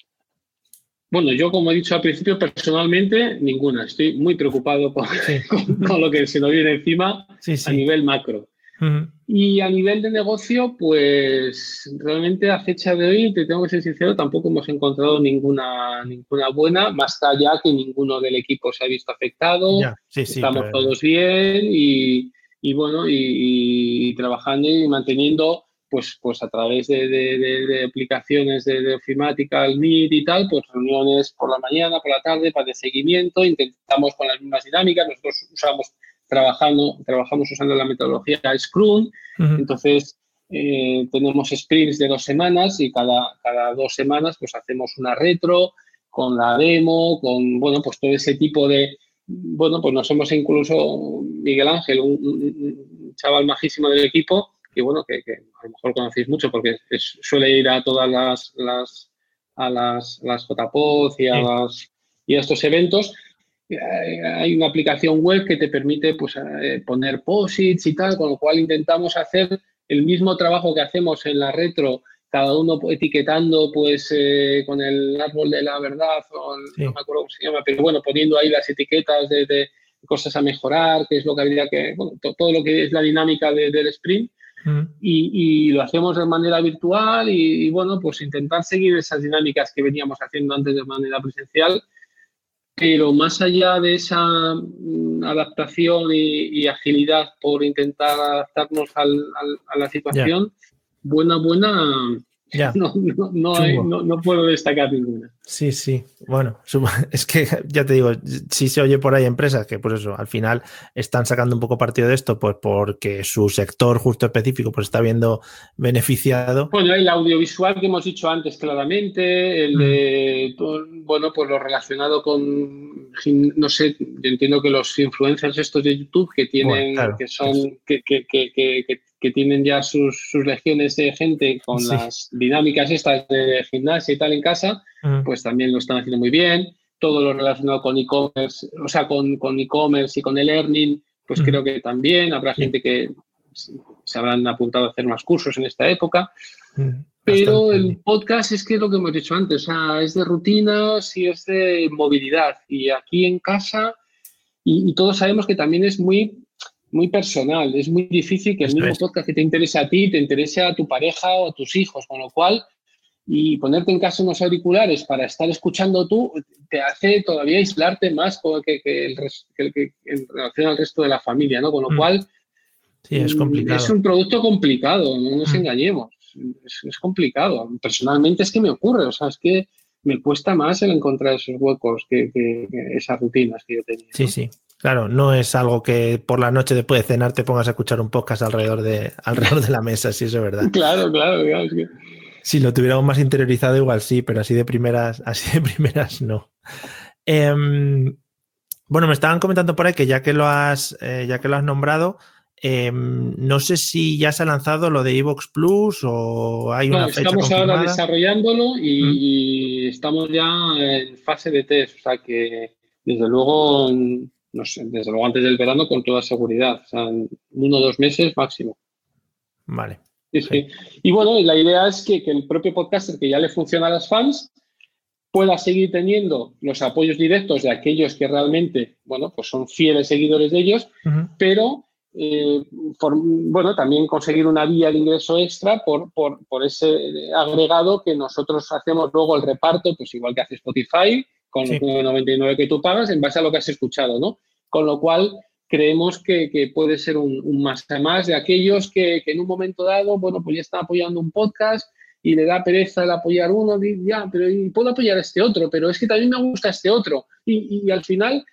Bueno, yo, como he dicho al principio, personalmente, ninguna. Estoy muy preocupado con, sí. con, con lo que se nos viene encima sí, sí. a nivel macro. Uh-huh. Y a nivel de negocio, pues realmente a fecha de hoy, te tengo que ser sincero, tampoco hemos encontrado ninguna, ninguna buena, más allá que ninguno del equipo se ha visto afectado. Yeah. Sí, sí, estamos pero... todos bien y, y bueno, y, y trabajando y manteniendo... Pues, pues a través de, de, de, de aplicaciones de, de ofimática, el Meet y tal, pues reuniones por la mañana, por la tarde, para de seguimiento, intentamos con las mismas dinámicas, nosotros usamos, trabajando, trabajamos usando la metodología Scrum, uh-huh. entonces eh, tenemos sprints de dos semanas y cada, cada dos semanas pues hacemos una retro con la demo, con, bueno, pues todo ese tipo de, bueno, pues nos hemos incluso, Miguel Ángel, un, un chaval majísimo del equipo, que bueno, que, que a lo mejor conocéis mucho porque es, suele ir a todas las, las a las, las J P O D y a, sí. las, y a estos eventos. Hay una aplicación web que te permite pues, poner posits y tal, con lo cual intentamos hacer el mismo trabajo que hacemos en la retro, cada uno etiquetando pues eh, con el árbol de la verdad, o el, sí. no me acuerdo cómo se llama, pero bueno, poniendo ahí las etiquetas de, de cosas a mejorar, que es lo que habría que, bueno, to, todo lo que es la dinámica de, del sprint. Mm. Y, y lo hacemos de manera virtual y, y, bueno, pues intentar seguir esas dinámicas que veníamos haciendo antes de manera presencial, pero más allá de esa mm, adaptación y, y agilidad por intentar adaptarnos al, al, a la situación, yeah. buena, buena, yeah. no, no, no, hay, no, no puedo destacar ninguna. Sí, sí. Bueno, es que ya te digo, si se oye por ahí empresas que pues eso, al final están sacando un poco partido de esto, pues porque su sector justo específico pues está viendo beneficiado. Bueno, el audiovisual que hemos dicho antes claramente, el de, mm. bueno, pues lo relacionado con, no sé, yo entiendo que los influencers estos de YouTube que tienen, bueno, claro, que son, es... que, que, que, que, que, que tienen ya sus, sus legiones de gente con sí. las dinámicas estas de gimnasia y tal en casa, uh-huh. pues también lo están haciendo muy bien. Todo lo relacionado con e-commerce, o sea, con, con e-commerce y con el learning, pues uh-huh. creo que también habrá sí. gente que se habrán apuntado a hacer más cursos en esta época. Uh-huh. Pero el podcast es que es lo que hemos dicho antes, o sea, es de rutinas y es de movilidad. Y aquí en casa, y, y todos sabemos que también es muy... muy personal, es muy difícil que el mismo podcast que te interese a ti, te interese a tu pareja o a tus hijos, con lo cual, y ponerte en casa unos auriculares para estar escuchando tú, te hace todavía aislarte más que, que, el, que, que en relación al resto de la familia, ¿no? Con lo mm. cual, sí, es complicado. Es un producto complicado, no nos mm. engañemos, es, es complicado. Personalmente es que me ocurre, o sea, es que me cuesta más el encontrar esos huecos, que, que, que esas rutinas que yo tenía. Sí, ¿no? sí. Claro, no es algo que por la noche después de cenar te pongas a escuchar un podcast alrededor de, alrededor de la mesa, sí, eso es verdad. Claro, claro, claro. Es que... Si lo tuviéramos más interiorizado igual sí, pero así de primeras, así de primeras no. Eh, bueno, me estaban comentando por ahí que ya que lo has, eh, ya que lo has nombrado, eh, no sé si ya se ha lanzado lo de iVoox Plus o hay una no, fecha estamos confirmada. Ahora desarrollándolo y, mm. y estamos ya en fase de test, o sea que desde luego... no sé, desde luego antes del verano con toda seguridad, o sea, en uno o dos meses máximo. Vale, Sí, sí. Y bueno, la idea es que, que el propio podcaster que ya le funciona a los fans pueda seguir teniendo los apoyos directos de aquellos que realmente, bueno, pues son fieles seguidores de ellos, uh-huh. pero, eh, por, bueno, también conseguir una vía de ingreso extra por, por, por ese agregado que nosotros hacemos luego el reparto, pues igual que hace Spotify, con sí. los nueve noventa y nueve que tú pagas en base a lo que has escuchado, ¿no? Con lo cual, creemos que, que puede ser un, un más a más de aquellos que, que en un momento dado, bueno, pues ya están apoyando un podcast y le da pereza el apoyar uno, y ya, pero y puedo apoyar a este otro, pero es que también me gusta este otro. Y, y al final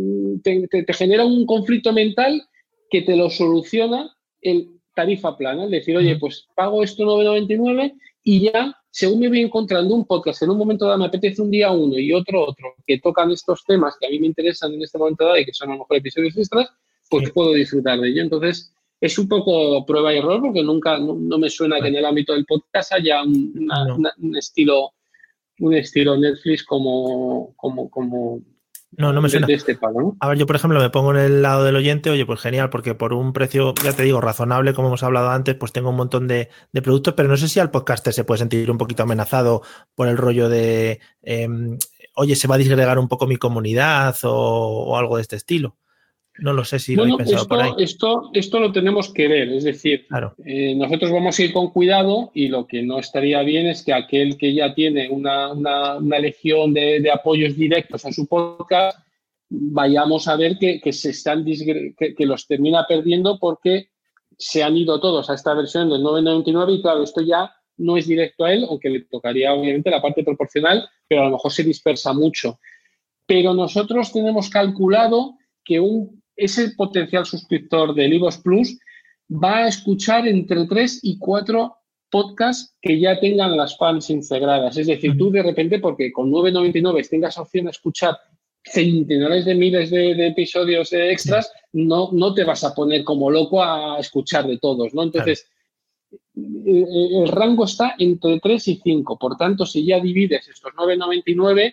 te, te, te genera un conflicto mental que te lo soluciona el tarifa plana, es decir, oye, pues pago esto nueve noventa y nueve y ya, según me voy encontrando un podcast, en un momento dado me apetece un día uno y otro otro, que tocan estos temas que a mí me interesan en este momento dado y que son a lo mejor episodios extras, pues sí. puedo disfrutar de ello. Entonces, es un poco prueba y error porque nunca, no, no me suena que en el ámbito del podcast haya un, una, no. una, un estilo un estilo Netflix como, como, como no, no me suena. De, de este palo, ¿no? A ver, yo por ejemplo me pongo en el lado del oyente, oye, pues genial, porque por un precio, ya te digo, razonable, como hemos hablado antes, pues tengo un montón de, de productos, pero no sé si al podcaster se puede sentir un poquito amenazado por el rollo de, eh, oye, se va a disgregar un poco mi comunidad o, o algo de este estilo. No lo sé si bueno, lo habéis pensado esto, por ahí. Esto, esto lo tenemos que ver, es decir, claro. eh, nosotros vamos a ir con cuidado y lo que no estaría bien es que aquel que ya tiene una, una, una legión de, de apoyos directos a su podcast, vayamos a ver que, que se están disgre- que, que los termina perdiendo porque se han ido todos a esta versión del nueve noventa y nueve y claro, esto ya no es directo a él, aunque le tocaría obviamente la parte proporcional, pero a lo mejor se dispersa mucho. Pero nosotros tenemos calculado que un ese potencial suscriptor del iVoox Plus va a escuchar entre tres y cuatro podcasts que ya tengan las fans integradas. Es decir, uh-huh. tú de repente, porque con nueve noventa y nueve tengas opción a escuchar centenares de miles de, de episodios extras, uh-huh. no, no te vas a poner como loco a escuchar de todos, ¿no? Entonces, uh-huh. el, el rango está entre tres y cinco. Por tanto, si ya divides estos nueve noventa y nueve,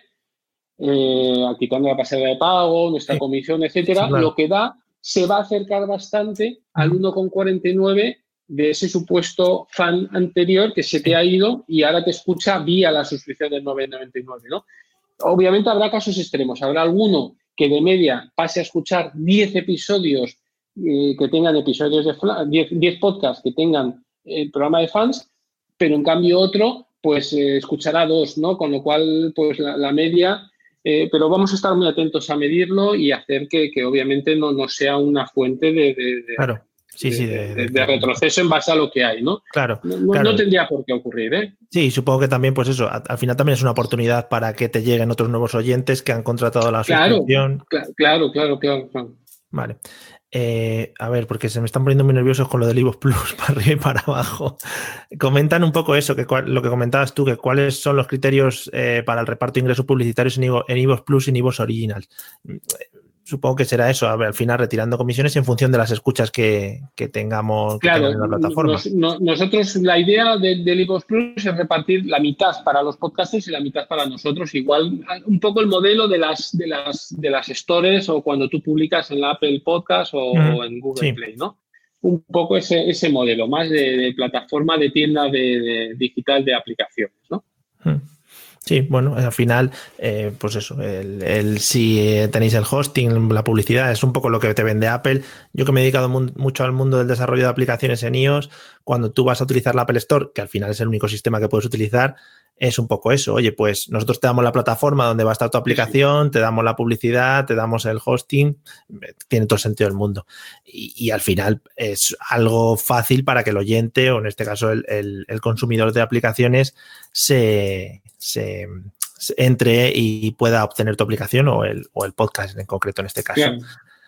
Eh, quitando la pasarela de pago, nuestra sí. comisión, etcétera, sí, claro. lo que da se va a acercar bastante al uno coma cuarenta y nueve de ese supuesto fan anterior que se sí. te ha ido y ahora te escucha vía la suscripción del nueve noventa y nueve, ¿no? Obviamente habrá casos extremos, habrá alguno que de media pase a escuchar diez episodios eh, que tengan episodios de diez, diez podcasts que tengan el programa de fans, pero en cambio otro pues eh, escuchará dos, ¿no? Con lo cual pues la, la media. Eh, pero vamos a estar muy atentos a medirlo y hacer que, que obviamente no, no sea una fuente de, de, de, claro. sí, de, sí, de, de, de, de retroceso en base a lo que hay, ¿no? Claro, no, claro. no tendría por qué ocurrir, ¿eh? Sí, supongo que también, pues eso, al final también es una oportunidad para que te lleguen otros nuevos oyentes que han contratado la claro, suscripción. Claro, claro, claro, claro. Vale. Eh, a ver, porque se me están poniendo muy nerviosos con lo del iVoox Plus para arriba y para abajo. Comentan un poco eso, que cual, lo que comentabas tú, que cuáles son los criterios eh, para el reparto de ingresos publicitarios en iVoox, en iVoox Plus y en iVoox Originals. Supongo que será eso, a ver, al final retirando comisiones en función de las escuchas que, que tengamos que claro, tengan en la plataforma. Nos, no, nosotros, la idea de, del iVoox Plus es repartir la mitad para los podcasters y la mitad para nosotros. Igual, un poco el modelo de las, de las, de las stores o cuando tú publicas en la Apple Podcast o, mm, o en Google sí. Play, ¿no? Un poco ese, ese modelo, más de, de plataforma de tienda de, de digital de aplicaciones, ¿no? Mm. Sí, bueno, al final, eh, pues eso, el, el, si tenéis el hosting, la publicidad, es un poco lo que te vende Apple. Yo que me he dedicado mun- mucho al mundo del desarrollo de aplicaciones en iOS, cuando tú vas a utilizar la Apple Store, que al final es el único sistema que puedes utilizar, es un poco eso. Oye, pues nosotros te damos la plataforma donde va a estar tu aplicación, sí, sí. te damos la publicidad, te damos el hosting, tiene todo el sentido del mundo. Y, y al final es algo fácil para que el oyente, o en este caso el, el, el consumidor de aplicaciones, se... Se, se entre y pueda obtener tu aplicación o el, o el podcast en concreto en este caso. Bien.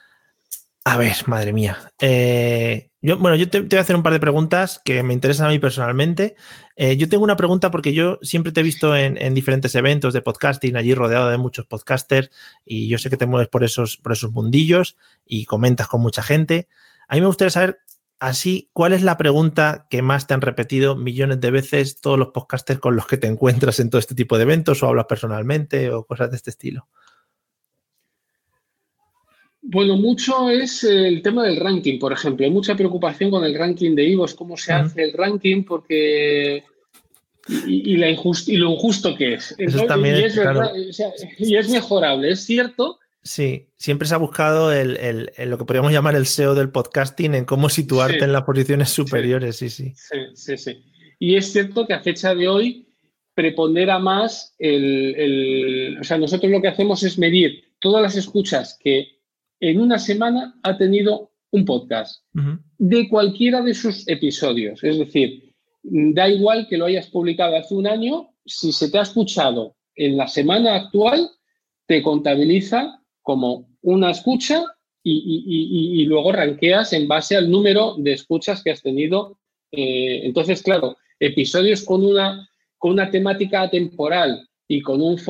A ver, madre mía. Eh, yo, bueno, yo te, te voy a hacer un par de preguntas que me interesan a mí personalmente. Eh, yo tengo una pregunta porque yo siempre te he visto en, en diferentes eventos de podcasting, allí rodeado de muchos podcasters, y yo sé que te mueves por esos, por esos mundillos y comentas con mucha gente. A mí me gustaría saber, así, ¿cuál es la pregunta que más te han repetido millones de veces todos los podcasters con los que te encuentras en todo este tipo de eventos o hablas personalmente o cosas de este estilo? Bueno, mucho es el tema del ranking, por ejemplo. Hay mucha preocupación con el ranking de iVoox, cómo se Uh-huh. hace el ranking, porque y, y, la injust, y lo injusto que es. Eso Entonces, también y es, es verdad, claro. o sea, y es mejorable, es cierto. Sí, siempre se ha buscado el, el, el, lo que podríamos llamar el S E O del podcasting, en cómo situarte en Sí, las posiciones sí, superiores, sí, sí. sí, sí, sí. Y es cierto que a fecha de hoy prepondera más el, el, o sea, nosotros lo que hacemos es medir todas las escuchas que en una semana ha tenido un podcast Uh-huh. de cualquiera de sus episodios. Es decir, da igual que lo hayas publicado hace un año, si se te ha escuchado en la semana actual, te contabiliza como una escucha y, y, y, y luego ranqueas en base al número de escuchas que has tenido. Eh, entonces, claro, episodios con una, con una temática atemporal y con un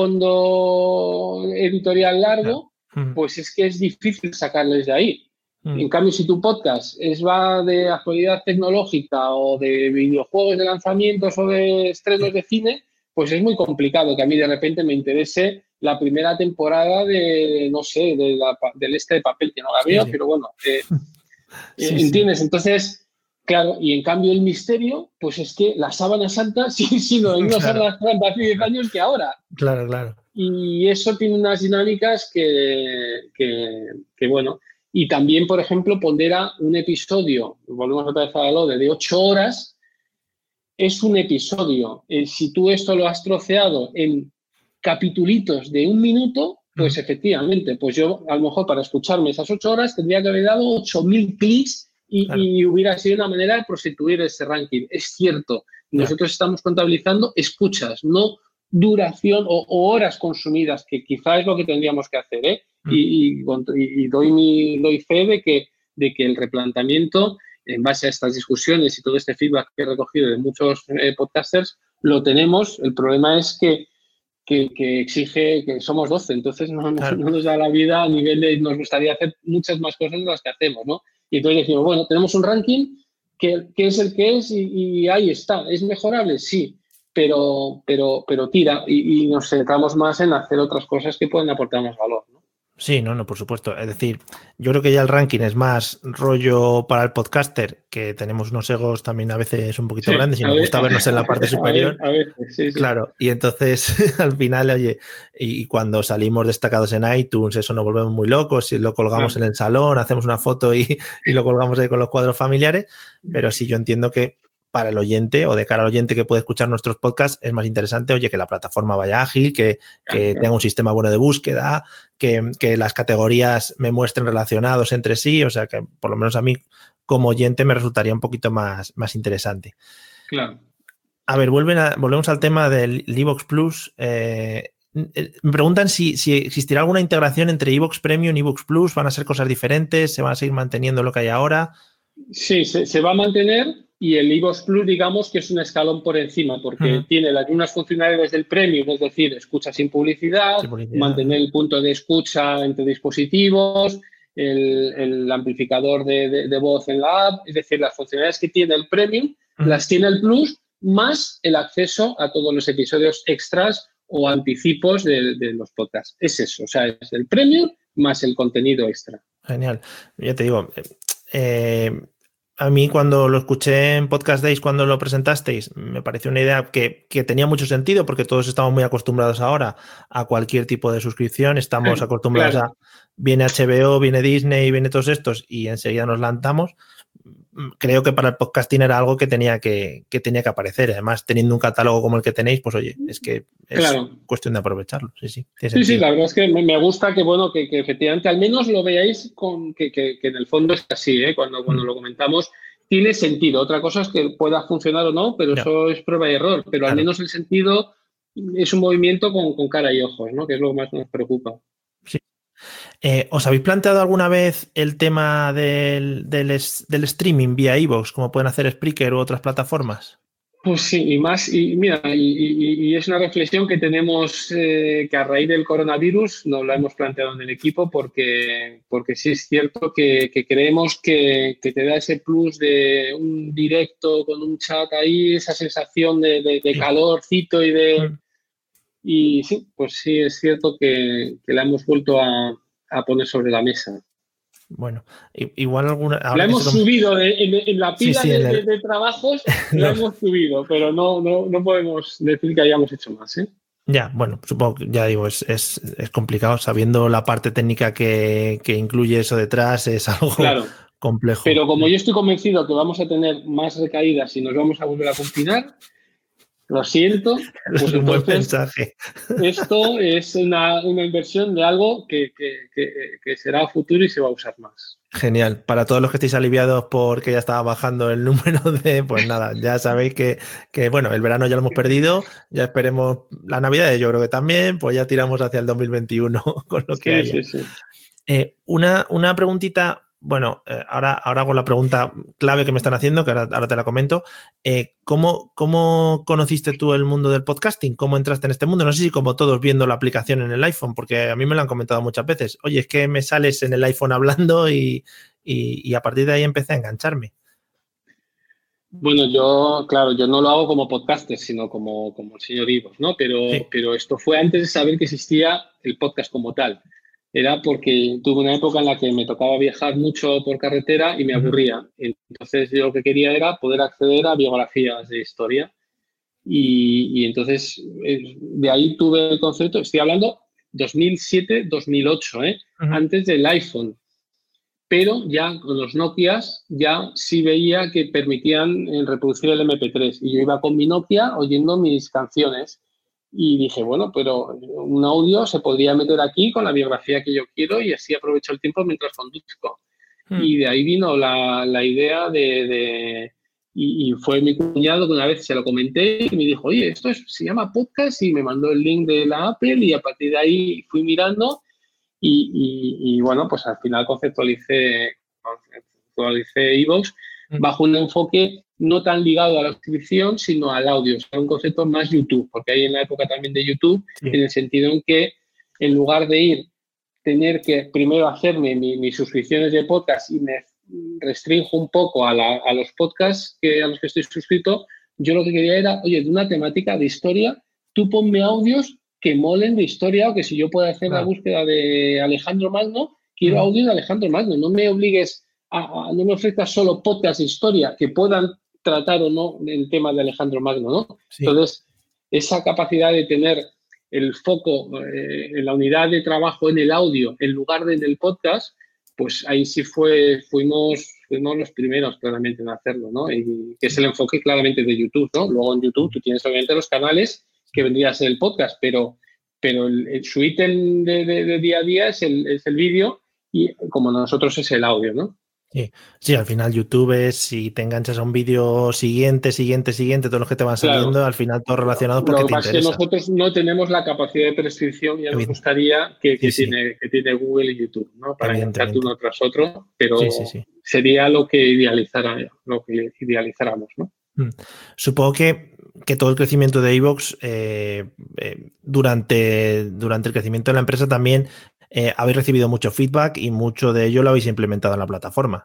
fondo editorial Yeah. largo, Uh-huh. pues es que es difícil sacarles de ahí. Uh-huh. En cambio, si tu podcast es va de actualidad tecnológica o de videojuegos de lanzamientos o de estrenos Sí. de cine, pues es muy complicado que a mí de repente me interese la primera temporada de, no sé, de la, del este de papel, que no la Sí, veo, sí. pero bueno, eh, Sí, sí. ¿entiendes? Entonces, claro, y en cambio el misterio, pues es que la sábana santa sigue siendo la misma Claro, sábana santa hace diez años que ahora. claro, claro. Y eso tiene unas dinámicas que, que, que, bueno, y también, por ejemplo, pondera un episodio, volvemos otra vez a lo de, de ocho horas, es un episodio. Eh, si tú esto lo has troceado en capitulitos de un minuto, pues Uh-huh. efectivamente, pues yo a lo mejor para escucharme esas ocho horas tendría que haber dado ocho mil clics Claro, y, y, hubiera sido una manera de prostituir ese ranking. Es cierto, ya. nosotros estamos contabilizando escuchas, no duración o, o horas consumidas, que quizá es lo que tendríamos que hacer, ¿eh? Uh-huh. Y, y, y doy, mi, doy fe de que, de que el replanteamiento, en base a estas discusiones y todo este feedback que he recogido de muchos eh, podcasters, lo tenemos. El problema es que, que, que exige que somos doce, entonces no, no, Claro. no, nos da la vida a nivel de, nos gustaría hacer muchas más cosas de las que hacemos, ¿no? Y entonces decimos, bueno, tenemos un ranking que, que es el que es y, y ahí está. ¿Es mejorable? Sí, pero, pero, pero tira y, y nos centramos más en hacer otras cosas que pueden aportar más valor, ¿no? Sí, no, no, por supuesto. Es decir, yo creo que ya el ranking es más rollo para el podcaster, que tenemos unos egos también a veces un poquito Sí, grandes y a nos ver, gusta vernos en la parte a ver, superior. a ver, sí, sí. Claro, y entonces al final, oye, y cuando salimos destacados en iTunes, eso nos volvemos muy locos y lo colgamos Claro. en el salón, hacemos una foto y, y lo colgamos ahí con los cuadros familiares, pero sí yo entiendo que para el oyente o de cara al oyente que puede escuchar nuestros podcasts es más interesante, oye, que la plataforma vaya ágil, que, que tenga un sistema bueno de búsqueda, que, que las categorías me muestren relacionados entre sí, o sea que por lo menos a mí como oyente me resultaría un poquito más, más interesante. Claro. A ver, vuelven a, volvemos al tema del iVoox Plus. Eh, me preguntan si, si existirá alguna integración entre iVoox Premium y iVoox Plus. ¿Van a ser cosas diferentes? ¿Se van a seguir manteniendo lo que hay ahora? Sí, se, se va a mantener y el iVoox Plus, digamos que es un escalón por encima, porque Uh-huh. tiene las mismas funcionalidades del Premium, es decir, escucha sin publicidad, Sí, publicidad, mantener ¿no? el punto de escucha entre dispositivos, el, el amplificador de, de, de voz en la app, es decir, las funcionalidades que tiene el Premium Uh-huh. las tiene el Plus, más el acceso a todos los episodios extras o anticipos de, de los podcasts. Es eso, o sea, es el Premium más el contenido extra. Genial. Ya te digo, eh, a mí cuando lo escuché en Podcast Days, cuando lo presentasteis, me pareció una idea que, que tenía mucho sentido porque todos estamos muy acostumbrados ahora a cualquier tipo de suscripción, estamos acostumbrados Claro. a, viene H B O, viene Disney, viene todos estos y enseguida nos lanzamos. Creo que para el podcasting era algo que tenía que, que tenía que aparecer. Además, teniendo un catálogo como el que tenéis, pues oye, es que es Claro. cuestión de aprovecharlo. Sí, sí, tiene Sí, sentido. sí, la verdad es que me, me gusta que, bueno, que, que efectivamente al menos lo veáis con que, que, que en el fondo es así, ¿eh? Cuando, cuando Mm. lo comentamos, tiene sentido. Otra cosa es que pueda funcionar o no, pero No. eso es prueba y error. Pero Claro. al menos el sentido es un movimiento con, con cara y ojos, ¿no? Que es lo que más nos preocupa. Sí. Eh, ¿Os habéis planteado alguna vez el tema del, del, del streaming vía iVoox, como pueden hacer Spreaker u otras plataformas? Pues sí, y más, y mira, y, y, y es una reflexión que tenemos eh, que a raíz del coronavirus nos la hemos planteado en el equipo porque, porque sí es cierto que, que creemos que, que te da ese plus de un directo con un chat ahí, esa sensación de, de, de Sí. calorcito y de... Mm. Y sí, pues sí es cierto que, que la hemos vuelto a, a poner sobre la mesa. Bueno, igual alguna... Ahora la hemos subido de, en, en, la pila sí, sí, de, el... de, de trabajos, no. La hemos subido, pero no, no, no podemos decir que hayamos hecho más, ¿eh? Ya, bueno, supongo que ya digo, es, es, es complicado. Sabiendo la parte técnica que, que incluye eso detrás, es algo claro, complejo. Pero como yo estoy convencido que vamos a tener más recaídas y nos vamos a volver a confinar, lo siento, pues es un buen mensaje. Esto es una, una inversión de algo que, que, que, que será futuro y se va a usar más. Genial. Para todos los que estéis aliviados porque ya estaba bajando el número de, pues nada, ya sabéis que, que bueno, el verano ya lo hemos perdido, ya esperemos la Navidad, yo creo que también, pues ya tiramos hacia el dos mil veintiuno con lo que sí, haya. Sí, sí. Eh, una, una preguntita, bueno, eh, ahora, ahora hago la pregunta clave que me están haciendo, que ahora, ahora te la comento. Eh, ¿cómo, ¿Cómo conociste tú el mundo del podcasting? ¿Cómo entraste en este mundo? No sé si como todos viendo la aplicación en el iPhone, porque a mí me lo han comentado muchas veces. Oye, es que me sales en el iPhone hablando y, y, y a partir de ahí empecé a engancharme. Bueno, yo, claro, yo no lo hago como podcaster, sino como, como el señor Ivos, ¿no? Pero, Sí. pero esto fue antes de saber que existía el podcast como tal. Era porque tuve una época en la que me tocaba viajar mucho por carretera y me aburría. Entonces yo lo que quería era poder acceder a biografías de historia. Y, y entonces de ahí tuve el concepto, estoy hablando dos mil siete, dos mil ocho, ¿eh? Uh-huh. Antes del iPhone. Pero ya con los Nokias ya sí veía que permitían reproducir el eme pe tres. Y yo iba con mi Nokia oyendo mis canciones. Y dije, bueno, pero un audio se podría meter aquí con la biografía que yo quiero y así aprovecho el tiempo mientras conduzco. Mm. Y de ahí vino la, la idea de... de y, y fue mi cuñado que una vez se lo comenté y me dijo, oye, esto es, se llama podcast, y me mandó el link de la Apple y a partir de ahí fui mirando y, y, y bueno, pues al final conceptualicé, conceptualicé iVoox mm. bajo un enfoque no tan ligado a la suscripción, sino al audio. O sea, un concepto más YouTube, porque hay en la época también de YouTube, sí. En el sentido en que en lugar de ir, tener que primero hacerme mi, mis suscripciones de podcast y me restringo un poco a, la, a los podcasts que, a los que estoy suscrito, yo lo que quería era, oye, de una temática de historia, tú ponme audios que molen de historia, o que si yo puedo hacer claro. la búsqueda de Alejandro Magno, quiero uh-huh. audios de Alejandro Magno, no me obligues a, a no me ofrezcas solo podcasts de historia que puedan tratar o no el tema de Alejandro Magno, ¿no? Sí. Entonces, esa capacidad de tener el foco eh, en la unidad de trabajo en el audio en lugar de en el podcast, pues ahí sí fue, fuimos, fuimos los primeros claramente en hacerlo, ¿no? Y que es el enfoque claramente de YouTube, ¿no? Luego en YouTube tú tienes obviamente los canales que vendría a ser el podcast, pero, pero el, el, su ítem de, de, de día a día es el, es el vídeo y como nosotros es el audio, ¿no? Sí. sí, al final YouTube es, si te enganchas a un vídeo siguiente, siguiente, siguiente, todos los que te van saliendo, claro. al final todos relacionados porque Lo te que pasa interesa. Es que nosotros no tenemos la capacidad de prescripción, ya nos gustaría que, que, sí, tiene, sí. que tiene Google y YouTube, ¿no? Para engancharte uno tras otro, pero sí, sí, sí. sería lo que idealizara, lo que idealizáramos, ¿no? Mm. Supongo que, que todo el crecimiento de iVoox eh, eh, durante, durante el crecimiento de la empresa también Eh, habéis recibido mucho feedback y mucho de ello lo habéis implementado en la plataforma.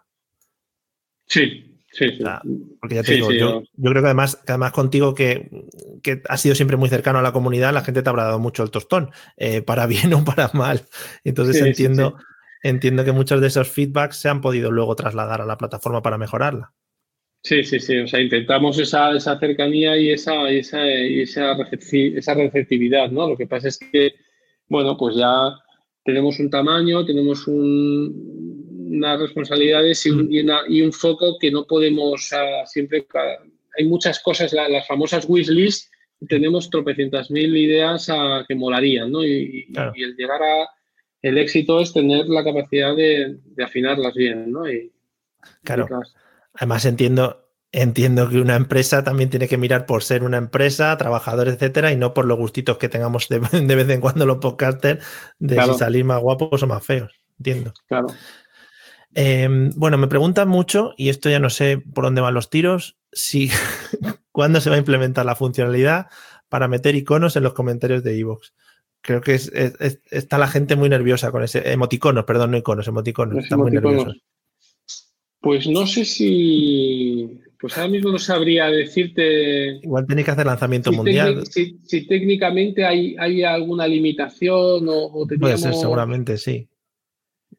Sí, sí, sí. O sea, porque ya te sí, digo, sí, yo, no. yo creo que además, que además contigo que, que has sido siempre muy cercano a la comunidad, la gente te habrá dado mucho el tostón, eh, para bien o para mal. Entonces sí, entiendo, sí, sí. entiendo que muchos de esos feedbacks se han podido luego trasladar a la plataforma para mejorarla. Sí, sí, sí. O sea, intentamos esa, esa cercanía y esa, y esa, y esa, recepti- esa receptividad, ¿no? Lo que pasa es que, bueno, pues ya tenemos un tamaño, tenemos un, unas responsabilidades y un, y, una, y un foco que no podemos uh, siempre... Hay muchas cosas, la, las famosas wishlist, tenemos tropecientas mil ideas uh, que molarían, ¿no? Y, claro. y el llegar a... El éxito es tener la capacidad de, de afinarlas bien, ¿no? Y, claro. Y además entiendo... Entiendo que una empresa también tiene que mirar por ser una empresa, trabajadores, etcétera, y no por los gustitos que tengamos de, de vez en cuando los podcasters de claro. si salir más guapos o más feos. Entiendo. Claro. Eh, bueno, me preguntan mucho, y esto ya no sé por dónde van los tiros, si cuándo se va a implementar la funcionalidad para meter iconos en los comentarios de iVoox. Creo que es, es, es, está la gente muy nerviosa con ese emoticonos, perdón, no iconos, emoticonos. Están muy nerviosos. Pues no sé si... Pues ahora mismo no sabría decirte... Igual tenéis que hacer lanzamiento si mundial. Si, si técnicamente hay, hay alguna limitación o, o teníamos... Puede ser, seguramente, sí.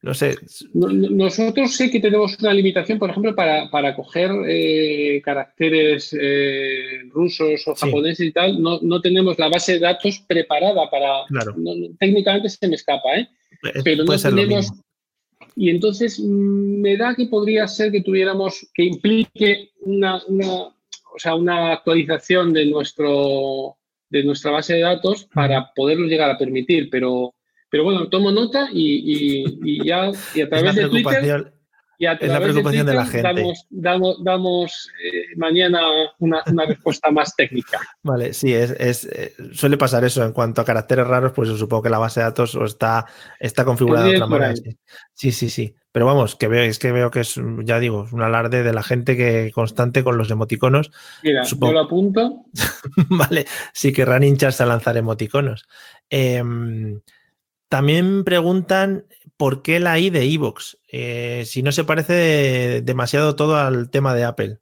No sé. Nosotros sí que tenemos una limitación, por ejemplo, para, para coger eh, caracteres eh, rusos o japoneses sí. y tal, no, no tenemos la base de datos preparada para... Claro. No, técnicamente se me escapa, ¿eh? Pero no tenemos... Y entonces me da que podría ser que tuviéramos, que implique una, una, o sea, una actualización de, nuestro, de nuestra base de datos para uh-huh. poderlo llegar a permitir, pero... Pero bueno, tomo nota y, y, y ya y a través de Twitter y a través es la preocupación de, Twitter, de la gente. damos, damos, damos eh, mañana una, una respuesta más técnica. Vale, sí, es, es, eh, suele pasar eso en cuanto a caracteres raros, pues yo supongo que la base de datos o está, está configurada de otra manera. Sí. sí, sí, sí. Pero vamos, que veo, es que veo que es, ya digo, es un alarde de la gente que constante con los emoticonos. Mira, supongo... yo lo apunto. Vale, sí querrán hincharse a lanzar emoticonos. Eh, También preguntan por qué la I de iVoox, eh, si no se parece demasiado todo al tema de Apple.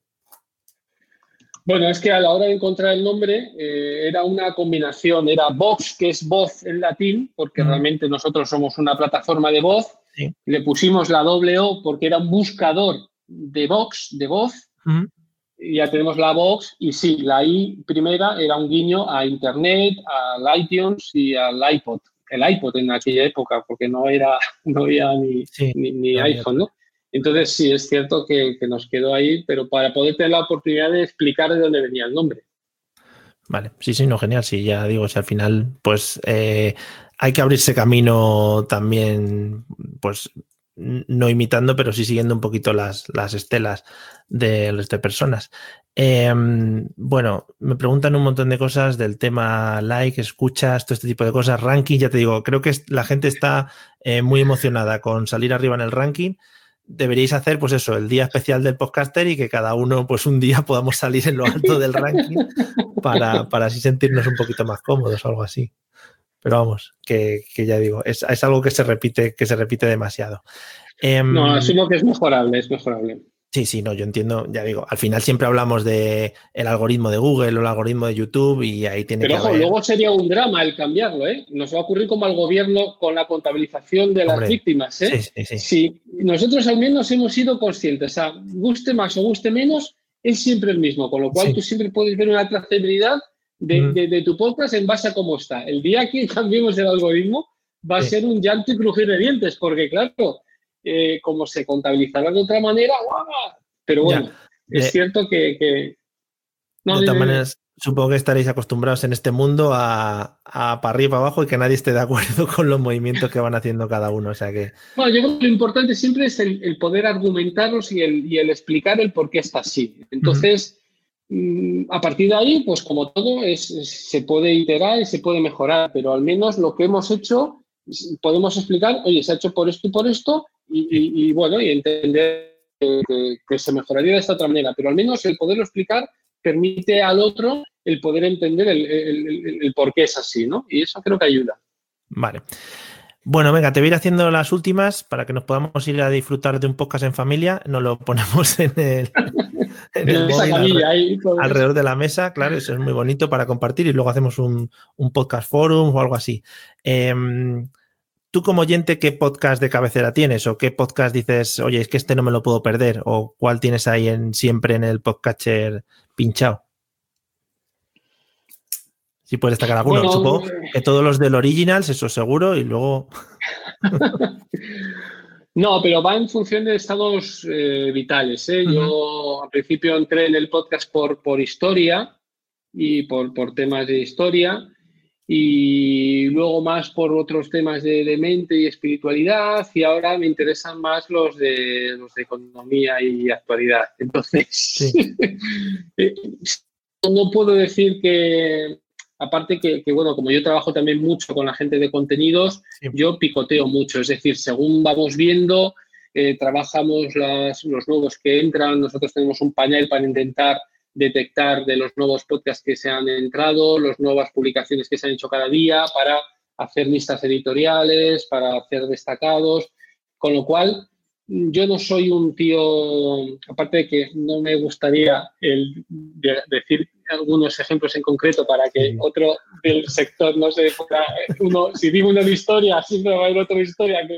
Bueno, es que a la hora de encontrar el nombre eh, era una combinación, era Vox, que es voz en latín, porque mm. realmente nosotros somos una plataforma de voz, sí. Le pusimos la doble O porque era un buscador de Vox, de voz, mm. y ya tenemos la Vox, y sí, la I primera era un guiño a Internet, al iTunes y al iPod. El iPod en aquella época, porque no era no había ni, sí, ni, ni no iPhone, ¿no? Entonces sí, es cierto que, que nos quedó ahí, pero para poder tener la oportunidad de explicar de dónde venía el nombre. Vale, sí, sí, no, genial, sí, ya digo, si al final, pues eh, hay que abrirse camino también, pues no imitando, pero sí siguiendo un poquito las, las estelas de resto de personas. Eh, bueno, me preguntan un montón de cosas del tema like, escuchas, todo este tipo de cosas, ranking, ya te digo, creo que la gente está eh, muy emocionada con salir arriba en el ranking. Deberíais hacer, pues eso, el día especial del podcaster y que cada uno, pues un día podamos salir en lo alto del ranking para, para así sentirnos un poquito más cómodos o algo así. Pero vamos, que, que ya digo, es, es algo que se repite, que se repite demasiado. Eh, no, asumo que es mejorable, es mejorable. Sí, sí, no, yo entiendo, ya digo, al final siempre hablamos de el algoritmo de Google o el algoritmo de YouTube y ahí tiene Pero que ojo, haber... luego sería un drama el cambiarlo, ¿eh? Nos va a ocurrir como al gobierno con la contabilización de las Hombre, víctimas, ¿eh? Sí, sí, sí. Si nosotros al menos hemos sido conscientes, o sea, guste más o guste menos, es siempre el mismo, con lo cual sí. Tú siempre puedes ver una trazabilidad de, mm. de, de tu podcast en base a cómo está. El día que cambiemos el algoritmo va sí. a ser un llanto y crujir de dientes, porque claro, eh, como se contabilizará de otra manera, ¡guau! Pero bueno, ya. es de, cierto que... que... No, de todas maneras, supongo que estaréis acostumbrados en este mundo a, a para arriba y para abajo y que nadie esté de acuerdo con los movimientos que van haciendo cada uno. O sea que... Bueno, yo creo que lo importante siempre es el, el poder argumentarlos y el, y el explicar el por qué está así. Entonces, uh-huh. a partir de ahí, pues como todo, es, es, se puede iterar y se puede mejorar, pero al menos lo que hemos hecho, podemos explicar, oye, se ha hecho por esto y por esto, y, y, y bueno, y entender que, que, que se mejoraría de esta otra manera, pero al menos el poderlo explicar permite al otro el poder entender el, el, el, el por qué es así, ¿no? Y eso creo que ayuda. Vale. Bueno, venga, te voy a ir haciendo las últimas para que nos podamos ir a disfrutar de un podcast en familia. Nos lo ponemos en el, en el móvil camilla, alrededor, ahí, alrededor de la mesa. Claro, eso es muy bonito para compartir y luego hacemos un, un podcast forum o algo así. Eh, Tú como oyente, ¿qué podcast de cabecera tienes? ¿O qué podcast dices, oye, es que este no me lo puedo perder? ¿O cuál tienes ahí en, siempre en el podcatcher pinchado? Si puedes destacar alguno. Bueno, supongo que todos los del Originals, eso seguro, y luego... No, pero va en función de estados eh, vitales. ¿eh? Uh-huh. Yo al principio entré en el podcast por, por historia y por, por temas de historia. Y luego más por otros temas de, de mente y espiritualidad, y ahora me interesan más los de, los de economía y actualidad. Entonces, sí. no puedo decir que, aparte que, que, bueno, como yo trabajo también mucho con la gente de contenidos, sí. yo picoteo mucho, es decir, según vamos viendo, eh, trabajamos las, los nuevos que entran, nosotros tenemos un panel para intentar detectar de los nuevos podcasts que se han entrado, las nuevas publicaciones que se han hecho cada día para hacer listas editoriales, para hacer destacados, con lo cual yo no soy un tío, aparte de que no me gustaría el de decir algunos ejemplos en concreto para que sí. otro del sector no se fuera, uno, si digo una historia, siempre va a haber otra historia que,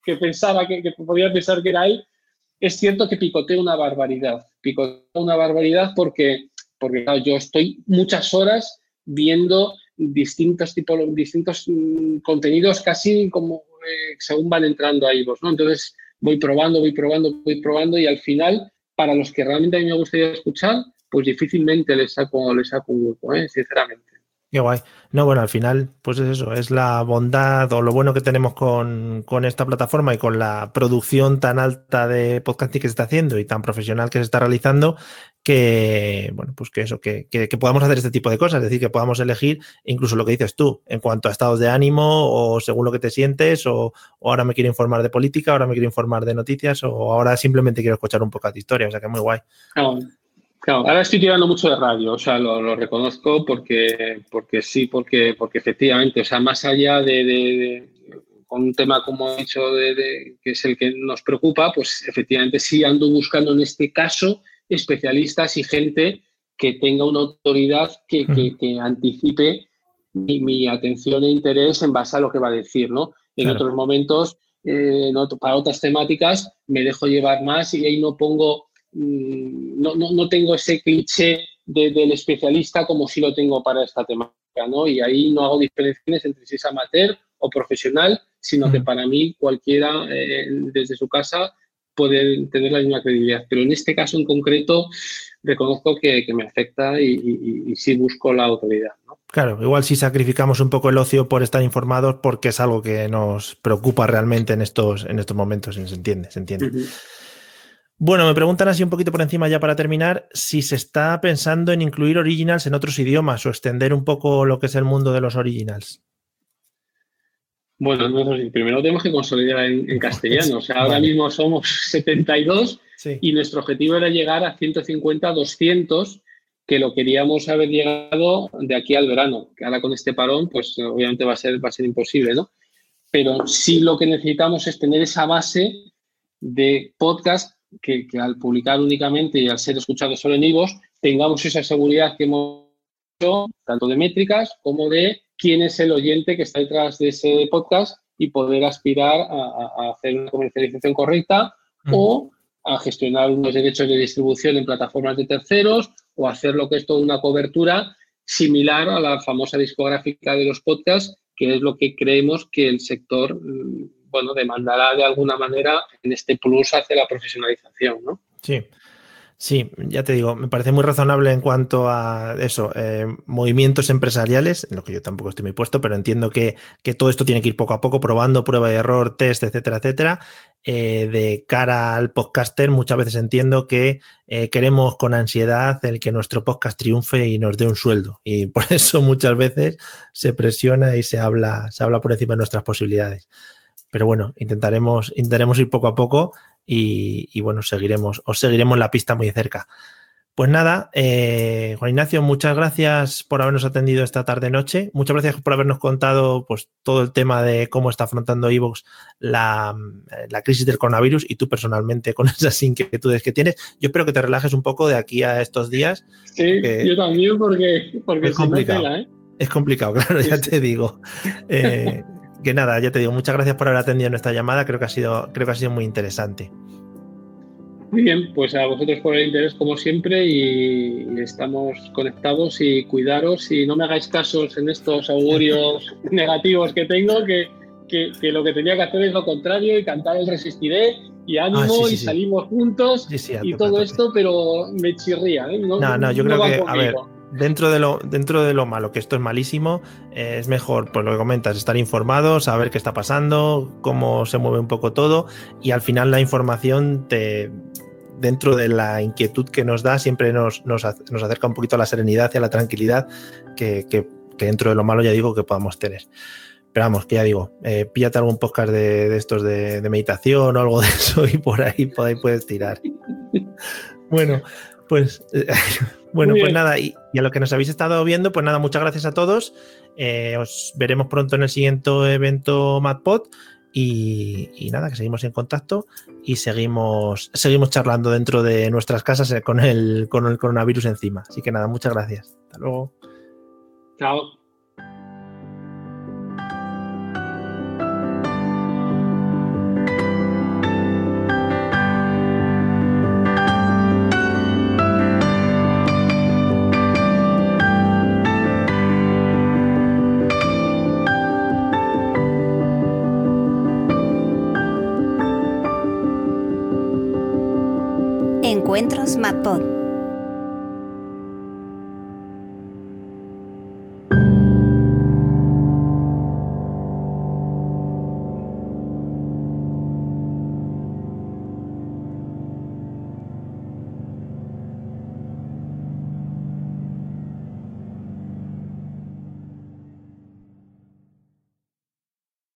que pensaba que, que podía pensar que era él, es cierto que picoteo una barbaridad. Picoteo una barbaridad porque, porque claro, yo estoy muchas horas viendo distintos tipos, distintos mmm, contenidos casi como eh, según van entrando a iVoox, ¿no? Entonces voy probando, voy probando, voy probando y al final, para los que realmente a mí me gustaría escuchar, pues difícilmente les saco, les saco un hueco, ¿eh? Sinceramente. Qué guay. No, bueno, al final, pues es eso, es la bondad o lo bueno que tenemos con, con esta plataforma y con la producción tan alta de podcasting que se está haciendo y tan profesional que se está realizando, que, bueno, pues que eso, que, que, que podamos hacer este tipo de cosas, es decir, que podamos elegir incluso lo que dices tú, en cuanto a estados de ánimo o según lo que te sientes, o, o ahora me quiero informar de política, ahora me quiero informar de noticias, o ahora simplemente quiero escuchar un poco de historia, o sea que muy guay. Claro. Claro, ahora estoy tirando mucho de radio, o sea, lo, lo reconozco porque, porque sí, porque, porque efectivamente, o sea, más allá de, de, de con un tema como he dicho, de, de, que es el que nos preocupa, pues efectivamente sí ando buscando en este caso especialistas y gente que tenga una autoridad que, que, que anticipe mi, mi atención e interés en base a lo que va a decir, ¿no? En claro. Otros momentos, eh, no, para otras temáticas, me dejo llevar más y ahí no pongo... No, no, no tengo ese cliché de, del especialista como si lo tengo para esta temática, ¿no? Y ahí no hago diferenciaciones entre si es amateur o profesional, sino mm. que para mí cualquiera eh, desde su casa puede tener la misma credibilidad. Pero en este caso en concreto reconozco que, que me afecta y, y, y sí busco la autoridad, ¿no? Claro, igual si sacrificamos un poco el ocio por estar informados porque es algo que nos preocupa realmente en estos, en estos momentos, se entiende, se entiende. Uh-huh. Bueno, me preguntan así un poquito por encima ya para terminar, si se está pensando en incluir originals en otros idiomas o extender un poco lo que es el mundo de los originals. Bueno, nosotros primero tenemos que consolidar en, en castellano. O sea, ahora vale. mismo somos setenta y dos sí. y nuestro objetivo era llegar a ciento cincuenta, doscientos, que lo queríamos haber llegado de aquí al verano. Que ahora con este parón, pues obviamente va a ser, va a ser imposible, ¿no? Pero sí lo que necesitamos es tener esa base de podcast que, que al publicar únicamente y al ser escuchados solo en iVoox, tengamos esa seguridad que hemos hecho, tanto de métricas como de quién es el oyente que está detrás de ese podcast y poder aspirar a, a hacer una comercialización correcta mm. o a gestionar unos derechos de distribución en plataformas de terceros o hacer lo que es toda una cobertura similar a la famosa discográfica de los podcasts, que es lo que creemos que el sector bueno, demandará de alguna manera en este plus hacia la profesionalización, ¿no? Sí. Sí, ya te digo, me parece muy razonable en cuanto a eso, eh, movimientos empresariales, en lo que yo tampoco estoy muy puesto, pero entiendo que, que todo esto tiene que ir poco a poco, probando, prueba y error, test, etcétera, etcétera. Eh, de cara al podcaster, muchas veces entiendo que eh, queremos con ansiedad el que nuestro podcast triunfe y nos dé un sueldo. Y por eso muchas veces se presiona y se habla, se habla por encima de nuestras posibilidades. Pero bueno, intentaremos, intentaremos ir poco a poco y, y bueno, seguiremos, os seguiremos la pista muy de cerca. Pues nada, eh, Juan Ignacio, muchas gracias por habernos atendido esta tarde-noche. Muchas gracias por habernos contado pues, todo el tema de cómo está afrontando iVoox la, la crisis del coronavirus y tú personalmente con esas inquietudes que tienes. Yo espero que te relajes un poco de aquí a estos días. Sí, yo también porque, porque es complicado. Tela, ¿eh? Es complicado, claro, ya te digo. Eh, que nada, ya te digo, muchas gracias por haber atendido nuestra llamada. Creo que ha sido, creo que ha sido muy interesante. Muy bien, pues a vosotros por el interés como siempre y estamos conectados y cuidaros y no me hagáis casos en estos augurios negativos que tengo, que, que, que lo que tenía que hacer es lo contrario y cantar el Resistiré y ánimo ah, sí, sí, y sí. salimos juntos sí, sí, y tope, todo tope. Esto, pero me chirría. ¿eh? No, no, no, yo no creo que, conmigo. a ver, dentro de, lo, dentro de lo malo, que esto es malísimo, eh, es mejor, pues lo que comentas, estar informados, saber qué está pasando, cómo se mueve un poco todo y al final la información te... dentro de la inquietud que nos da, siempre nos, nos, nos acerca un poquito a la serenidad y a la tranquilidad que, que, que dentro de lo malo ya digo que podamos tener. Pero vamos, que ya digo, eh, píllate algún podcast de, de estos de, de meditación o algo de eso y por ahí, por ahí puedes tirar. Bueno, pues eh, bueno, pues nada, y, y a lo que nos habéis estado viendo, pues nada, muchas gracias a todos. Eh, os veremos pronto en el siguiente evento MadPod. Y, y nada, que seguimos en contacto y seguimos, seguimos charlando dentro de nuestras casas con el, con el coronavirus encima. Así que nada, muchas gracias. Hasta luego. Chao. SmartPod.